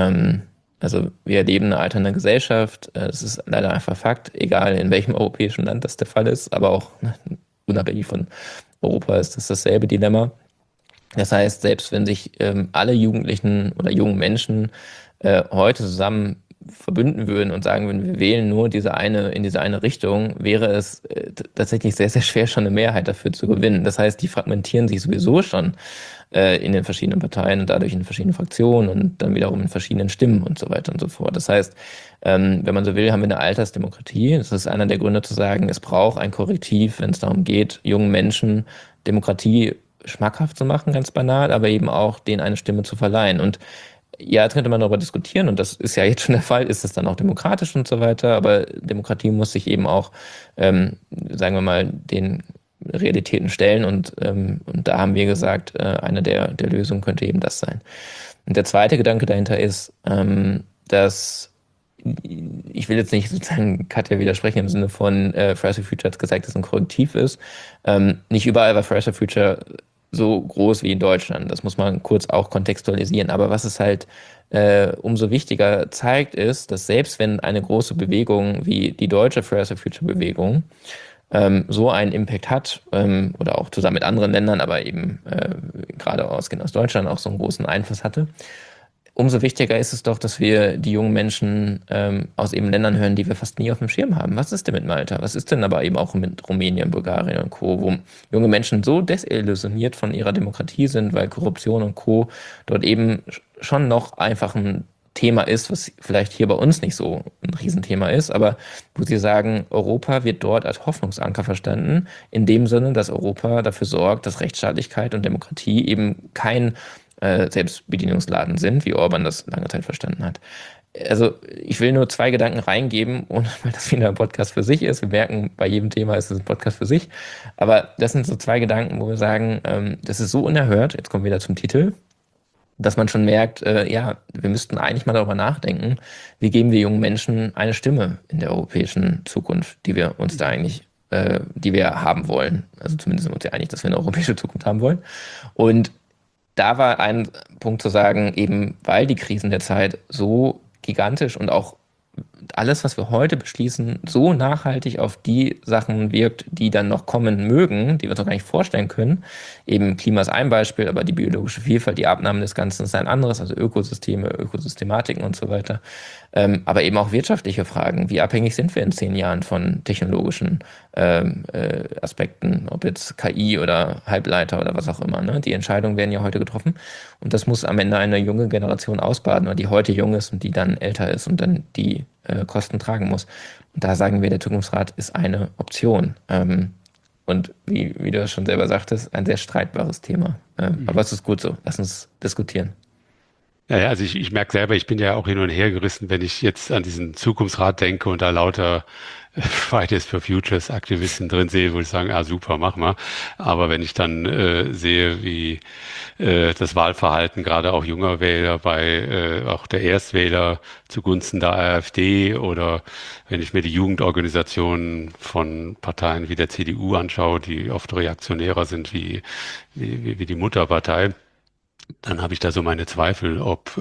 Also wir erleben eine alternde Gesellschaft, das ist leider einfach Fakt, egal in welchem europäischen Land das der Fall ist, aber auch unabhängig von Europa ist das dasselbe Dilemma. Das heißt, selbst wenn sich alle Jugendlichen oder jungen Menschen heute zusammen verbünden würden und sagen würden, wir wählen nur in diese eine Richtung, wäre es tatsächlich sehr, sehr schwer, schon eine Mehrheit dafür zu gewinnen. Das heißt, die fragmentieren sich sowieso schon in den verschiedenen Parteien und dadurch in verschiedenen Fraktionen und dann wiederum in verschiedenen Stimmen und so weiter und so fort. Das heißt, wenn man so will, haben wir eine Altersdemokratie. Das ist einer der Gründe zu sagen, es braucht ein Korrektiv, wenn es darum geht, jungen Menschen Demokratie schmackhaft zu machen, ganz banal, aber eben auch denen eine Stimme zu verleihen. Und ja, jetzt könnte man darüber diskutieren, und das ist ja jetzt schon der Fall, ist es dann auch demokratisch und so weiter, aber Demokratie muss sich eben auch, sagen wir mal, den Realitäten stellen und da haben wir gesagt, eine der Lösungen könnte eben das sein. Und der zweite Gedanke dahinter ist, dass ich will jetzt nicht sozusagen Katja widersprechen im Sinne von Fridays for Future hat gesagt, dass es ein Korrektiv ist. Nicht überall war Fridays for Future so groß wie in Deutschland. Das muss man kurz auch kontextualisieren. Aber was es halt umso wichtiger zeigt, ist, dass selbst wenn eine große Bewegung wie die deutsche Fridays for Future Bewegung so einen Impact hat, oder auch zusammen mit anderen Ländern, aber eben gerade ausgehend aus Deutschland auch so einen großen Einfluss hatte, umso wichtiger ist es doch, dass wir die jungen Menschen aus eben Ländern hören, die wir fast nie auf dem Schirm haben. Was ist denn mit Malta? Was ist denn aber eben auch mit Rumänien, Bulgarien und Co., wo junge Menschen so desillusioniert von ihrer Demokratie sind, weil Korruption und Co. dort eben schon noch einfach ein Thema ist, was vielleicht hier bei uns nicht so ein Riesenthema ist, aber wo sie sagen, Europa wird dort als Hoffnungsanker verstanden, in dem Sinne, dass Europa dafür sorgt, dass Rechtsstaatlichkeit und Demokratie eben kein Selbstbedienungsladen sind, wie Orban das lange Zeit verstanden hat. Also ich will nur zwei Gedanken reingeben, ohne weil das wieder ein Podcast für sich ist. Wir merken, bei jedem Thema ist es ein Podcast für sich. Aber das sind so zwei Gedanken, wo wir sagen, das ist so unerhört, jetzt kommen wir wieder zum Titel, dass man schon merkt, ja, wir müssten eigentlich mal darüber nachdenken, wie geben wir jungen Menschen eine Stimme in der europäischen Zukunft, die wir uns da eigentlich, die wir haben wollen. Also zumindest sind wir uns ja einig, dass wir eine europäische Zukunft haben wollen. Und da war ein Punkt zu sagen, eben weil die Krisen der Zeit so gigantisch und auch alles, was wir heute beschließen, so nachhaltig auf die Sachen wirkt, die dann noch kommen mögen, die wir uns noch gar nicht vorstellen können. Eben Klima ist ein Beispiel, aber die biologische Vielfalt, die Abnahme des Ganzen ist ein anderes, also Ökosysteme, Ökosystematiken und so weiter. Aber eben auch wirtschaftliche Fragen. Wie abhängig sind wir in 10 Jahren von technologischen Aspekten, ob jetzt KI oder Halbleiter oder was auch immer. Ne? Die Entscheidungen werden ja heute getroffen und das muss am Ende eine junge Generation ausbaden, oder die heute jung ist und die dann älter ist und dann die Kosten tragen muss. Und da sagen wir, der Zukunftsrat ist eine Option. Und wie du schon selber sagtest, ein sehr streitbares Thema. Aber es ist gut so. Lass uns diskutieren. Ja, also ich merke selber, ich bin ja auch hin und her gerissen, wenn ich jetzt an diesen Zukunftsrat denke und da lauter Fridays for Futures Aktivisten drin sehe, würde ich sagen, ah super, mach mal. Aber wenn ich dann sehe, wie das Wahlverhalten gerade auch junger Wähler bei auch der Erstwähler zugunsten der AfD, oder wenn ich mir die Jugendorganisationen von Parteien wie der CDU anschaue, die oft reaktionärer sind wie die Mutterpartei, dann habe ich da so meine Zweifel, ob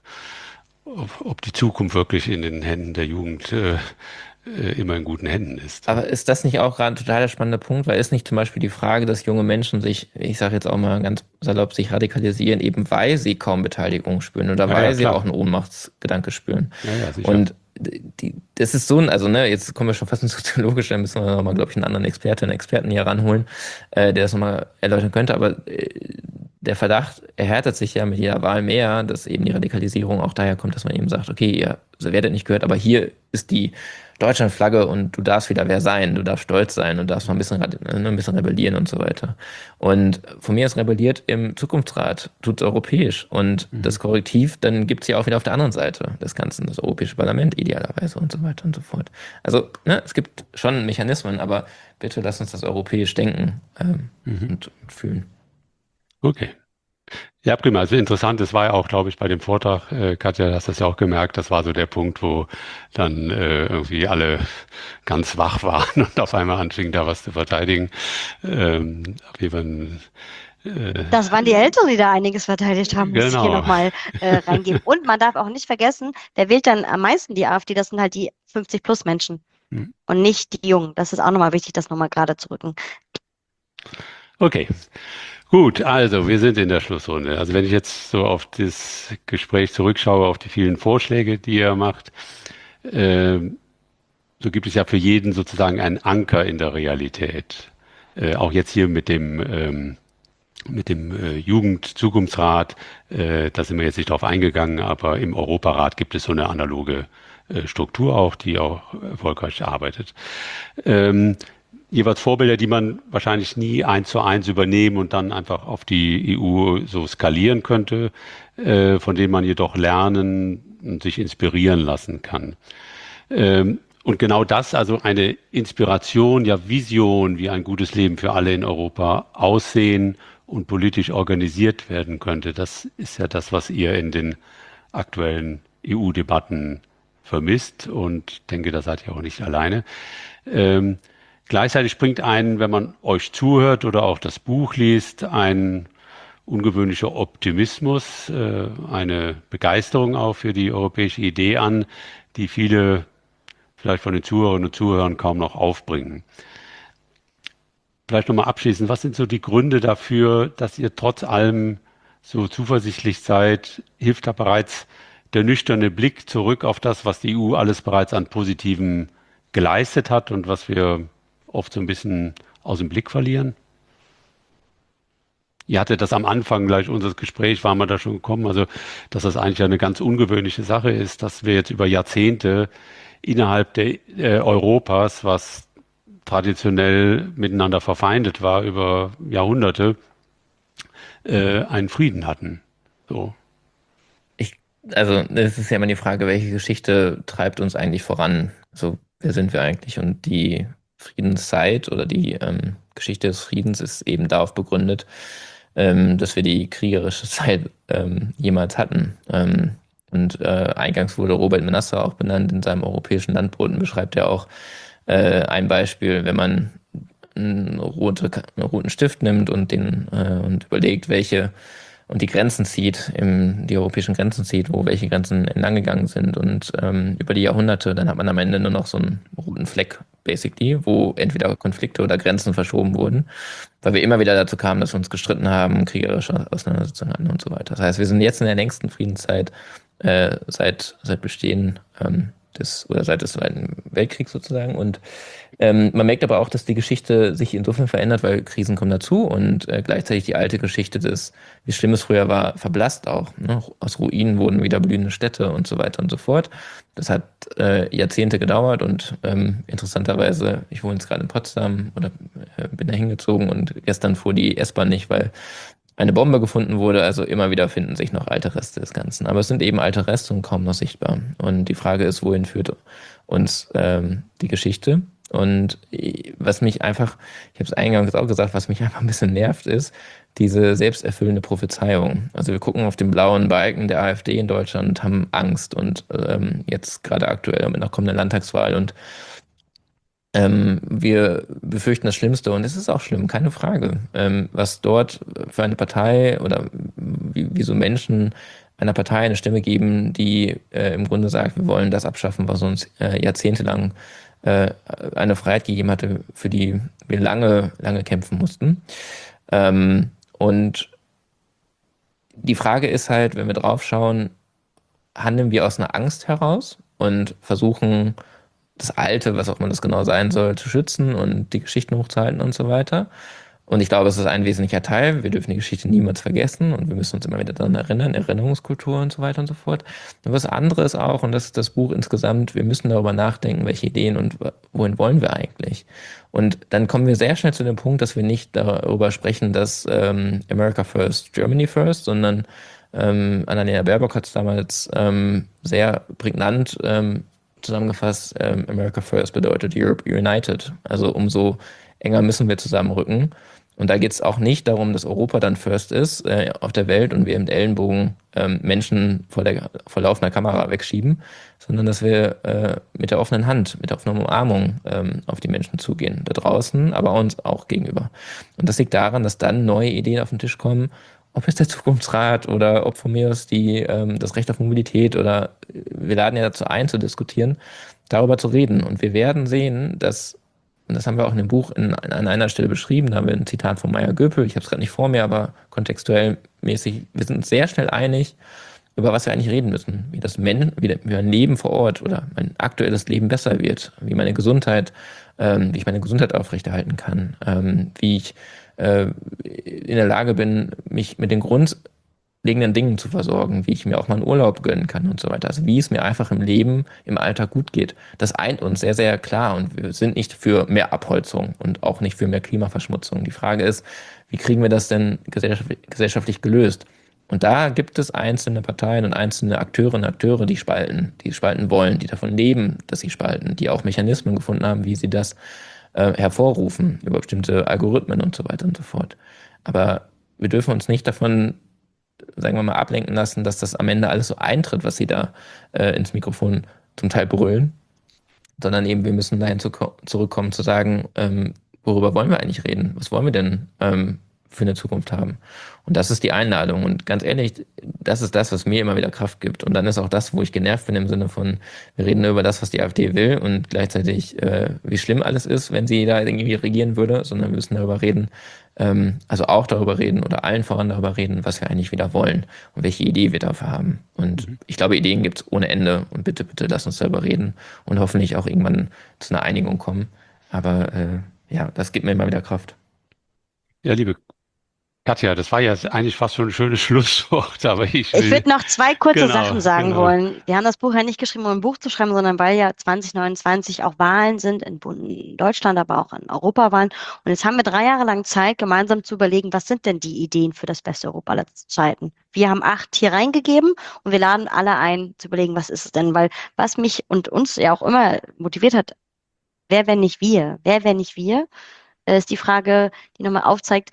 die Zukunft wirklich in den Händen der Jugend immer in guten Händen ist. Aber ist das nicht auch gerade ein total spannender Punkt? Weil ist nicht zum Beispiel die Frage, dass junge Menschen sich, ich sage jetzt auch mal ganz salopp, sich radikalisieren, eben weil sie kaum Beteiligung spüren oder weil sie auch einen Ohnmachtsgedanke spüren. Ja, sicher. Und das ist so ein, also ne, jetzt kommen wir schon fast ins Soziologische, da müssen wir nochmal, glaube ich, einen anderen Experten hier ranholen, der das nochmal erläutern könnte, aber der Verdacht erhärtet sich ja mit jeder Wahl mehr, dass eben die Radikalisierung auch daher kommt, dass man eben sagt, okay, ihr werdet nicht gehört, aber hier ist die Deutschlandflagge und du darfst wieder wer sein, du darfst stolz sein und darfst mal ein bisschen rebellieren und so weiter. Und von mir ist rebelliert im Zukunftsrat, tut's europäisch. Und das Korrektiv, dann gibt's ja auch wieder auf der anderen Seite des Ganzen, das Europäische Parlament idealerweise und so weiter und so fort. Also es gibt schon Mechanismen, aber bitte lass uns das europäisch denken und fühlen. Okay. Ja, prima. Also interessant, das war ja auch, glaube ich, bei dem Vortrag, Katja, hast das ja auch gemerkt, das war so der Punkt, wo dann irgendwie alle ganz wach waren und auf einmal anfingen, da was zu verteidigen. Wie man, Das waren die Älteren, die da einiges verteidigt haben, muss ich hier genau. nochmal reingeben. Und man darf auch nicht vergessen, wer wählt dann am meisten die AfD? Das sind halt die 50-plus-Menschen und nicht die Jungen. Das ist auch nochmal wichtig, das nochmal gerade zu rücken. Okay. Gut, also wir sind in der Schlussrunde. Also wenn ich jetzt so auf das Gespräch zurückschaue, auf die vielen Vorschläge, die ihr macht, so gibt es ja für jeden sozusagen einen Anker in der Realität. Auch jetzt hier mit dem Jugendzukunftsrat, da sind wir jetzt nicht drauf eingegangen, aber im Europarat gibt es so eine analoge Struktur auch, die auch erfolgreich arbeitet. Jeweils Vorbilder, die man wahrscheinlich nie 1:1 übernehmen und dann einfach auf die EU so skalieren könnte, von denen man jedoch lernen und sich inspirieren lassen kann. Und genau das, also eine Inspiration, ja Vision, wie ein gutes Leben für alle in Europa aussehen und politisch organisiert werden könnte, das ist ja das, was ihr in den aktuellen EU-Debatten vermisst, und ich denke, da seid ihr auch nicht alleine. Gleichzeitig springt einen, wenn man euch zuhört oder auch das Buch liest, ein ungewöhnlicher Optimismus, eine Begeisterung auch für die europäische Idee an, die viele vielleicht von den Zuhörerinnen und Zuhörern kaum noch aufbringen. Vielleicht nochmal abschließend, was sind so die Gründe dafür, dass ihr trotz allem so zuversichtlich seid? Hilft da bereits der nüchterne Blick zurück auf das, was die EU alles bereits an Positivem geleistet hat und was wir oft so ein bisschen aus dem Blick verlieren? Ihr hattet das am Anfang gleich unseres Gesprächs, waren wir da schon gekommen, also dass das eigentlich eine ganz ungewöhnliche Sache ist, dass wir jetzt über Jahrzehnte innerhalb der Europas, was traditionell miteinander verfeindet war, über Jahrhunderte, einen Frieden hatten. So. Also es ist ja immer die Frage, welche Geschichte treibt uns eigentlich voran? So, wer sind wir eigentlich? Und die Friedenszeit oder die Geschichte des Friedens ist eben darauf begründet, dass wir die kriegerische Zeit jemals hatten. Und eingangs wurde Robert Menasser auch benannt in seinem europäischen Landboten, beschreibt er auch ein Beispiel, wenn man einen roten Stift nimmt und überlegt, welche und die Grenzen zieht, die europäischen Grenzen zieht, wo welche Grenzen entlang gegangen sind und über die Jahrhunderte, dann hat man am Ende nur noch so einen roten Fleck, basically, wo entweder Konflikte oder Grenzen verschoben wurden, weil wir immer wieder dazu kamen, dass wir uns gestritten haben, kriegerische Auseinandersetzungen hatten und so weiter. Das heißt, wir sind jetzt in der längsten Friedenszeit seit Bestehen seit des Zweiten Weltkriegs sozusagen. Und man merkt aber auch, dass die Geschichte sich insofern verändert, weil Krisen kommen dazu und gleichzeitig die alte Geschichte wie schlimm es früher war, verblasst auch. Ne? Aus Ruinen wurden wieder blühende Städte und so weiter und so fort. Das hat Jahrzehnte gedauert und interessanterweise, ich wohne jetzt gerade in Potsdam oder bin da hingezogen und gestern fuhr die S-Bahn nicht, weil eine Bombe gefunden wurde. Also immer wieder finden sich noch alte Reste des Ganzen. Aber es sind eben alte Reste und kaum noch sichtbar. Und die Frage ist, wohin führt uns die Geschichte? Und was mich einfach, ich habe es eingangs auch gesagt, was mich einfach ein bisschen nervt, ist diese selbsterfüllende Prophezeiung. Also wir gucken auf den blauen Balken der AfD in Deutschland und haben Angst und jetzt gerade aktuell mit einer kommenden Landtagswahl und wir befürchten das Schlimmste und es ist auch schlimm, keine Frage. Was dort für eine Partei oder wie so Menschen einer Partei eine Stimme geben, die im Grunde sagt, wir wollen das abschaffen, was uns jahrzehntelang eine Freiheit gegeben hatte, für die wir lange, lange kämpfen mussten. Und die Frage ist halt, wenn wir draufschauen, handeln wir aus einer Angst heraus und versuchen, das Alte, was auch immer das genau sein soll, zu schützen und die Geschichten hochzuhalten und so weiter. Und ich glaube, es ist ein wesentlicher Teil. Wir dürfen die Geschichte niemals vergessen und wir müssen uns immer wieder daran erinnern, Erinnerungskultur und so weiter und so fort. Und was anderes auch, und das ist das Buch insgesamt, wir müssen darüber nachdenken, welche Ideen und wohin wollen wir eigentlich. Und dann kommen wir sehr schnell zu dem Punkt, dass wir nicht darüber sprechen, dass America First, Germany First, sondern Annalena Baerbock hat es damals sehr prägnant zusammengefasst, America First bedeutet Europe United. Also umso enger müssen wir zusammenrücken. Und da geht es auch nicht darum, dass Europa dann First ist auf der Welt und wir mit Ellenbogen Menschen vor laufender Kamera wegschieben, sondern dass wir mit der offenen Hand, mit der offenen Umarmung auf die Menschen zugehen. Da draußen, aber uns auch gegenüber. Und das liegt daran, dass dann neue Ideen auf den Tisch kommen, ob es der Zukunftsrat oder ob von mir aus das Recht auf Mobilität oder wir laden ja dazu ein, zu diskutieren, darüber zu reden. Und wir werden sehen, und das haben wir auch in dem Buch an einer Stelle beschrieben, da haben wir ein Zitat von Meyer Göpel, ich habe es gerade nicht vor mir, aber kontextuell mäßig, wir sind uns sehr schnell einig, über was wir eigentlich reden müssen. Wie mein Leben vor Ort oder mein aktuelles Leben besser wird, wie ich meine Gesundheit aufrechterhalten kann, wie ich in der Lage bin, mich mit den grundlegenden Dingen zu versorgen, wie ich mir auch mal einen Urlaub gönnen kann und so weiter. Also wie es mir einfach im Leben, im Alltag gut geht. Das eint uns sehr, sehr klar und wir sind nicht für mehr Abholzung und auch nicht für mehr Klimaverschmutzung. Die Frage ist, wie kriegen wir das denn gesellschaftlich gelöst? Und da gibt es einzelne Parteien und einzelne Akteurinnen und Akteure, die spalten wollen, die davon leben, dass sie spalten, die auch Mechanismen gefunden haben, wie sie das hervorrufen, über bestimmte Algorithmen und so weiter und so fort. Aber wir dürfen uns nicht davon, sagen wir mal, ablenken lassen, dass das am Ende alles so eintritt, was sie da ins Mikrofon zum Teil brüllen, sondern eben wir müssen dahin zurückkommen, zu sagen, worüber wollen wir eigentlich reden? Was wollen wir denn für eine Zukunft haben? Und das ist die Einladung. Und ganz ehrlich, das ist das, was mir immer wieder Kraft gibt. Und dann ist auch das, wo ich genervt bin im Sinne von, wir reden nur über das, was die AfD will und gleichzeitig, wie schlimm alles ist, wenn sie da irgendwie regieren würde, sondern wir müssen darüber reden, also auch darüber reden oder allen voran darüber reden, was wir eigentlich wieder wollen und welche Idee wir dafür haben. Und ich glaube, Ideen gibt es ohne Ende. Und bitte, bitte lass uns darüber reden und hoffentlich auch irgendwann zu einer Einigung kommen. Aber ja, das gibt mir immer wieder Kraft. Ja, liebe Katja, das war ja eigentlich fast schon ein schönes Schlusswort, aber Ich würde noch zwei kurze Genau, Sachen sagen genau. wollen. Wir haben das Buch ja nicht geschrieben, um ein Buch zu schreiben, sondern weil ja 2029 auch Wahlen sind in Deutschland, aber auch in Europawahlen. Und jetzt haben wir 3 Jahre lang Zeit, gemeinsam zu überlegen, was sind denn die Ideen für das beste Europa aller Zeiten. Wir haben 8 hier reingegeben und wir laden alle ein, zu überlegen, was ist es denn? Weil was mich und uns ja auch immer motiviert hat, wer, wenn nicht wir? Wer, wenn nicht wir? Ist die Frage, die nochmal aufzeigt,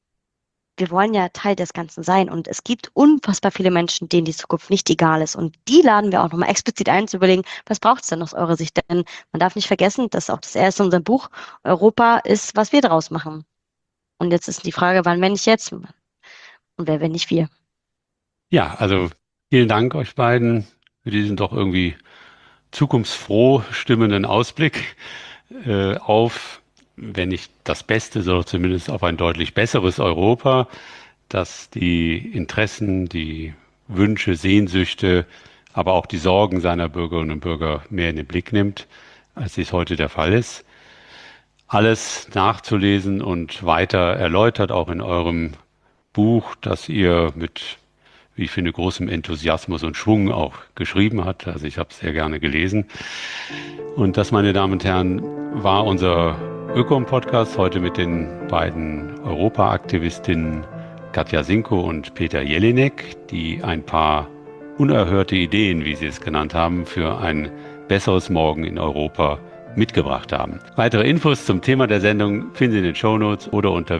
wir wollen ja Teil des Ganzen sein und es gibt unfassbar viele Menschen, denen die Zukunft nicht egal ist und die laden wir auch nochmal explizit ein, zu überlegen, was braucht es denn aus eurer Sicht? Denn man darf nicht vergessen, dass auch das erste in unserem Buch, Europa ist, was wir daraus machen. Und jetzt ist die Frage, wann, wenn nicht jetzt? Und wer, wenn nicht wir? Ja, also vielen Dank euch beiden für diesen doch irgendwie zukunftsfroh stimmenden Ausblick auf, wenn nicht das Beste, so zumindest auf ein deutlich besseres Europa, das die Interessen, die Wünsche, Sehnsüchte, aber auch die Sorgen seiner Bürgerinnen und Bürger mehr in den Blick nimmt, als dies heute der Fall ist. Alles nachzulesen und weiter erläutert, auch in eurem Buch, das ihr mit, wie ich finde, großem Enthusiasmus und Schwung auch geschrieben habt. Also ich habe es sehr gerne gelesen. Und das, meine Damen und Herren, war unser Ökom-Podcast heute mit den beiden Europa-Aktivistinnen Katja Sinko und Peter Jelinek, die ein paar unerhörte Ideen, wie sie es genannt haben, für ein besseres Morgen in Europa mitgebracht haben. Weitere Infos zum Thema der Sendung finden Sie in den Shownotes oder unter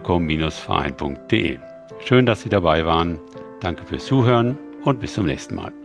www.ökom-verein.de. Schön, dass Sie dabei waren. Danke fürs Zuhören und bis zum nächsten Mal.